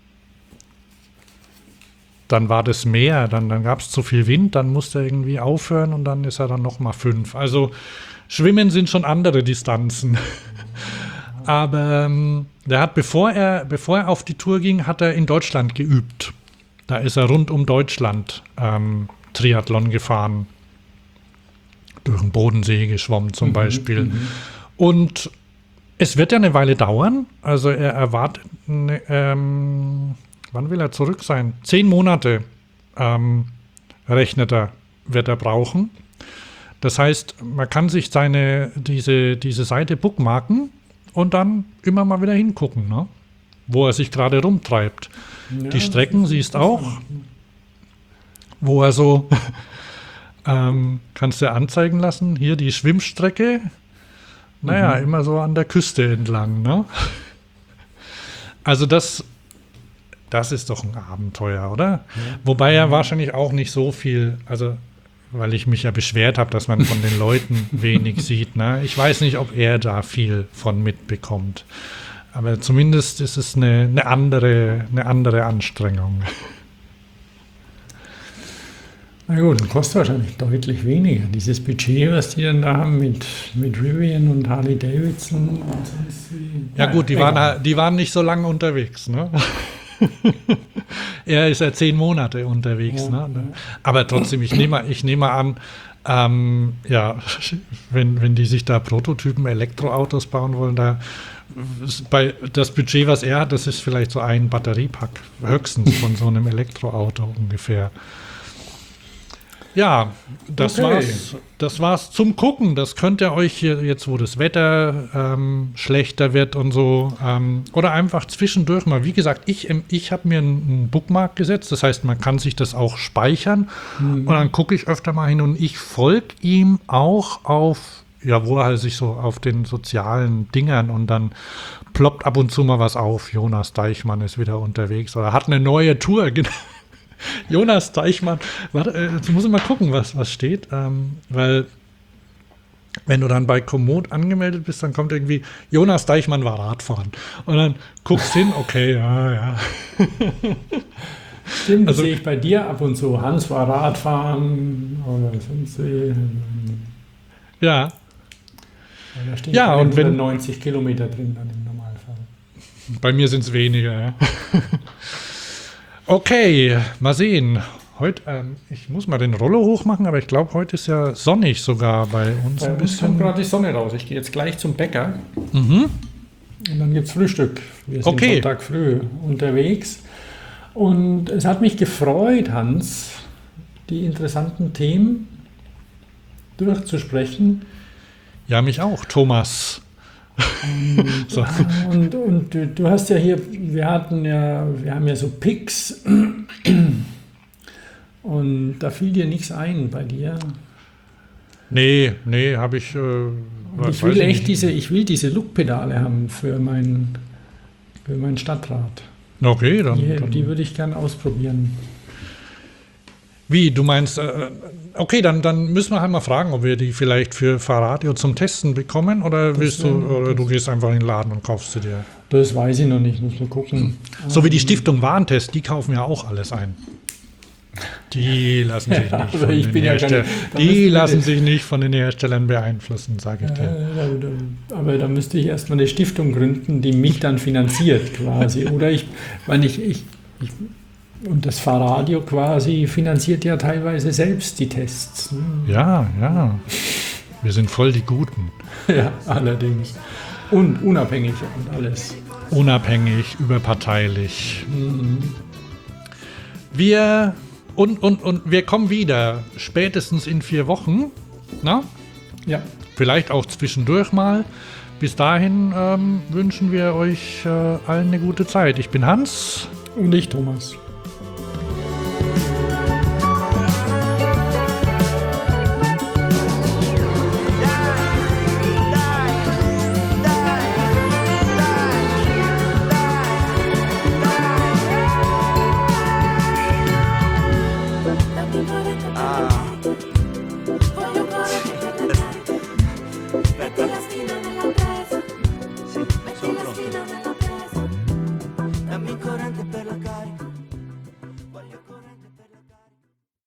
dann war das Meer, dann, dann gab es zu viel Wind, dann musste er irgendwie aufhören und dann ist er dann nochmal fünf. Also Schwimmen sind schon andere Distanzen. Aber ähm, der hat, bevor er, bevor er auf die Tour ging, hat er in Deutschland geübt. Da ist er rund um Deutschland ähm, Triathlon gefahren. Durch den Bodensee geschwommen zum mhm, Beispiel. Mhm. Und es wird ja eine Weile dauern. Also er erwartet, ne, ähm, wann will er zurück sein? Zehn Monate ähm, rechnet er, wird er brauchen. Das heißt, man kann sich seine, diese, diese Seite bookmarken und dann immer mal wieder hingucken, ne? Wo er sich gerade rumtreibt. Ja, die Strecken siehst auch, wo er so, ähm, kannst du anzeigen lassen, hier die Schwimmstrecke, naja, mhm. immer so an der Küste entlang, ne? Also das, das ist doch ein Abenteuer, oder? Ja. Wobei er wahrscheinlich auch nicht so viel, also weil ich mich ja beschwert habe, dass man von den Leuten wenig sieht. Ne? Ich weiß nicht, ob er da viel von mitbekommt. Aber zumindest ist es eine, eine, andere, eine andere Anstrengung. Na gut, und kostet wahrscheinlich deutlich weniger. Dieses Budget, was die dann da haben mit, mit Rivian und Harley Davidson. Und sonst wie. Ja gut, die waren, die waren nicht so lange unterwegs, ne? Er ist ja zehn Monate unterwegs. Ja, ne? Ja. Aber trotzdem, ich nehme, ich nehme an, ähm, ja, wenn, wenn die sich da Prototypen Elektroautos bauen wollen, da bei das Budget, was er hat, das ist vielleicht so ein Batteriepack höchstens von so einem Elektroauto ungefähr. Ja, das okay. war's. Das war's zum Gucken. Das könnt ihr euch hier jetzt, wo das Wetter ähm, schlechter wird und so, ähm, oder einfach zwischendurch mal. Wie gesagt, ich, ich habe mir einen Bookmark gesetzt. Das heißt, man kann sich das auch speichern. Mhm. Und dann gucke ich öfter mal hin und ich folge ihm auch auf, ja, wo er sich so auf den sozialen Dingern und dann ploppt ab und zu mal was auf. Jonas Deichmann ist wieder unterwegs oder hat eine neue Tour. Genau. Jonas Deichmann, warte, jetzt muss ich mal gucken, was, was steht, ähm, weil wenn du dann bei Komoot angemeldet bist, dann kommt irgendwie, Jonas Deichmann war Radfahren und dann guckst hin, okay, ja, ja. Stimmt, also, das sehe ich bei dir ab und zu, Hans war Radfahren oder sonst wie. Ja. Da stehen ja, und wenn neunzig Kilometer drin dann im Normalfall. Bei mir sind es weniger, ja. Okay, mal sehen. Heute, ähm, ich muss mal den Rollo hochmachen, aber ich glaube, heute ist ja sonnig sogar bei uns bei ein uns bisschen. Kommt gerade die Sonne raus. Ich gehe jetzt gleich zum Bäcker. Mhm. Und dann gibt es Frühstück. Wir sind okay. Sonntag früh unterwegs. Und es hat mich gefreut, Hans, die interessanten Themen durchzusprechen. Ja, mich auch, Thomas. Und, so. und, und du, du hast ja hier, wir hatten ja, wir haben ja so Picks und da fiel dir nichts ein bei dir. Nee, nee, habe ich. Äh, und ich will echt nicht. diese, ich will diese Look-Pedale haben für mein, für mein Stadtrat. Okay, dann. Die, dann die würde ich gerne ausprobieren. Wie, du meinst, äh, okay, dann, dann müssen wir halt mal fragen, ob wir die vielleicht für Fahrradio zum Testen bekommen oder das willst du, oder du gehst einfach in den Laden und kaufst sie dir? Das weiß ich noch nicht, muss mal gucken. So wie die Stiftung Warentest, die kaufen ja auch alles ein. Die lassen sich nicht aber von ich den bin ja Herstellern, keine- da die müssen wir lassen das- sich nicht von den Herstellern beeinflussen, sage ich dir. Äh, da- da- Aber da müsste ich erstmal eine Stiftung gründen, die mich dann finanziert quasi. Oder ich, weil ich, ich, ich und das Fahrradio quasi finanziert ja teilweise selbst die Tests. ne? Ja, ja. Wir sind voll die Guten. Ja, allerdings. Und unabhängig und alles. Unabhängig, überparteilich. Wir und, und, und wir kommen wieder, spätestens in vier Wochen. Na? Ja, Vielleicht auch zwischendurch mal. Bis dahin ähm, wünschen wir euch äh, allen eine gute Zeit. Ich bin Hans. und ich, Thomas. Sì, sono pronto.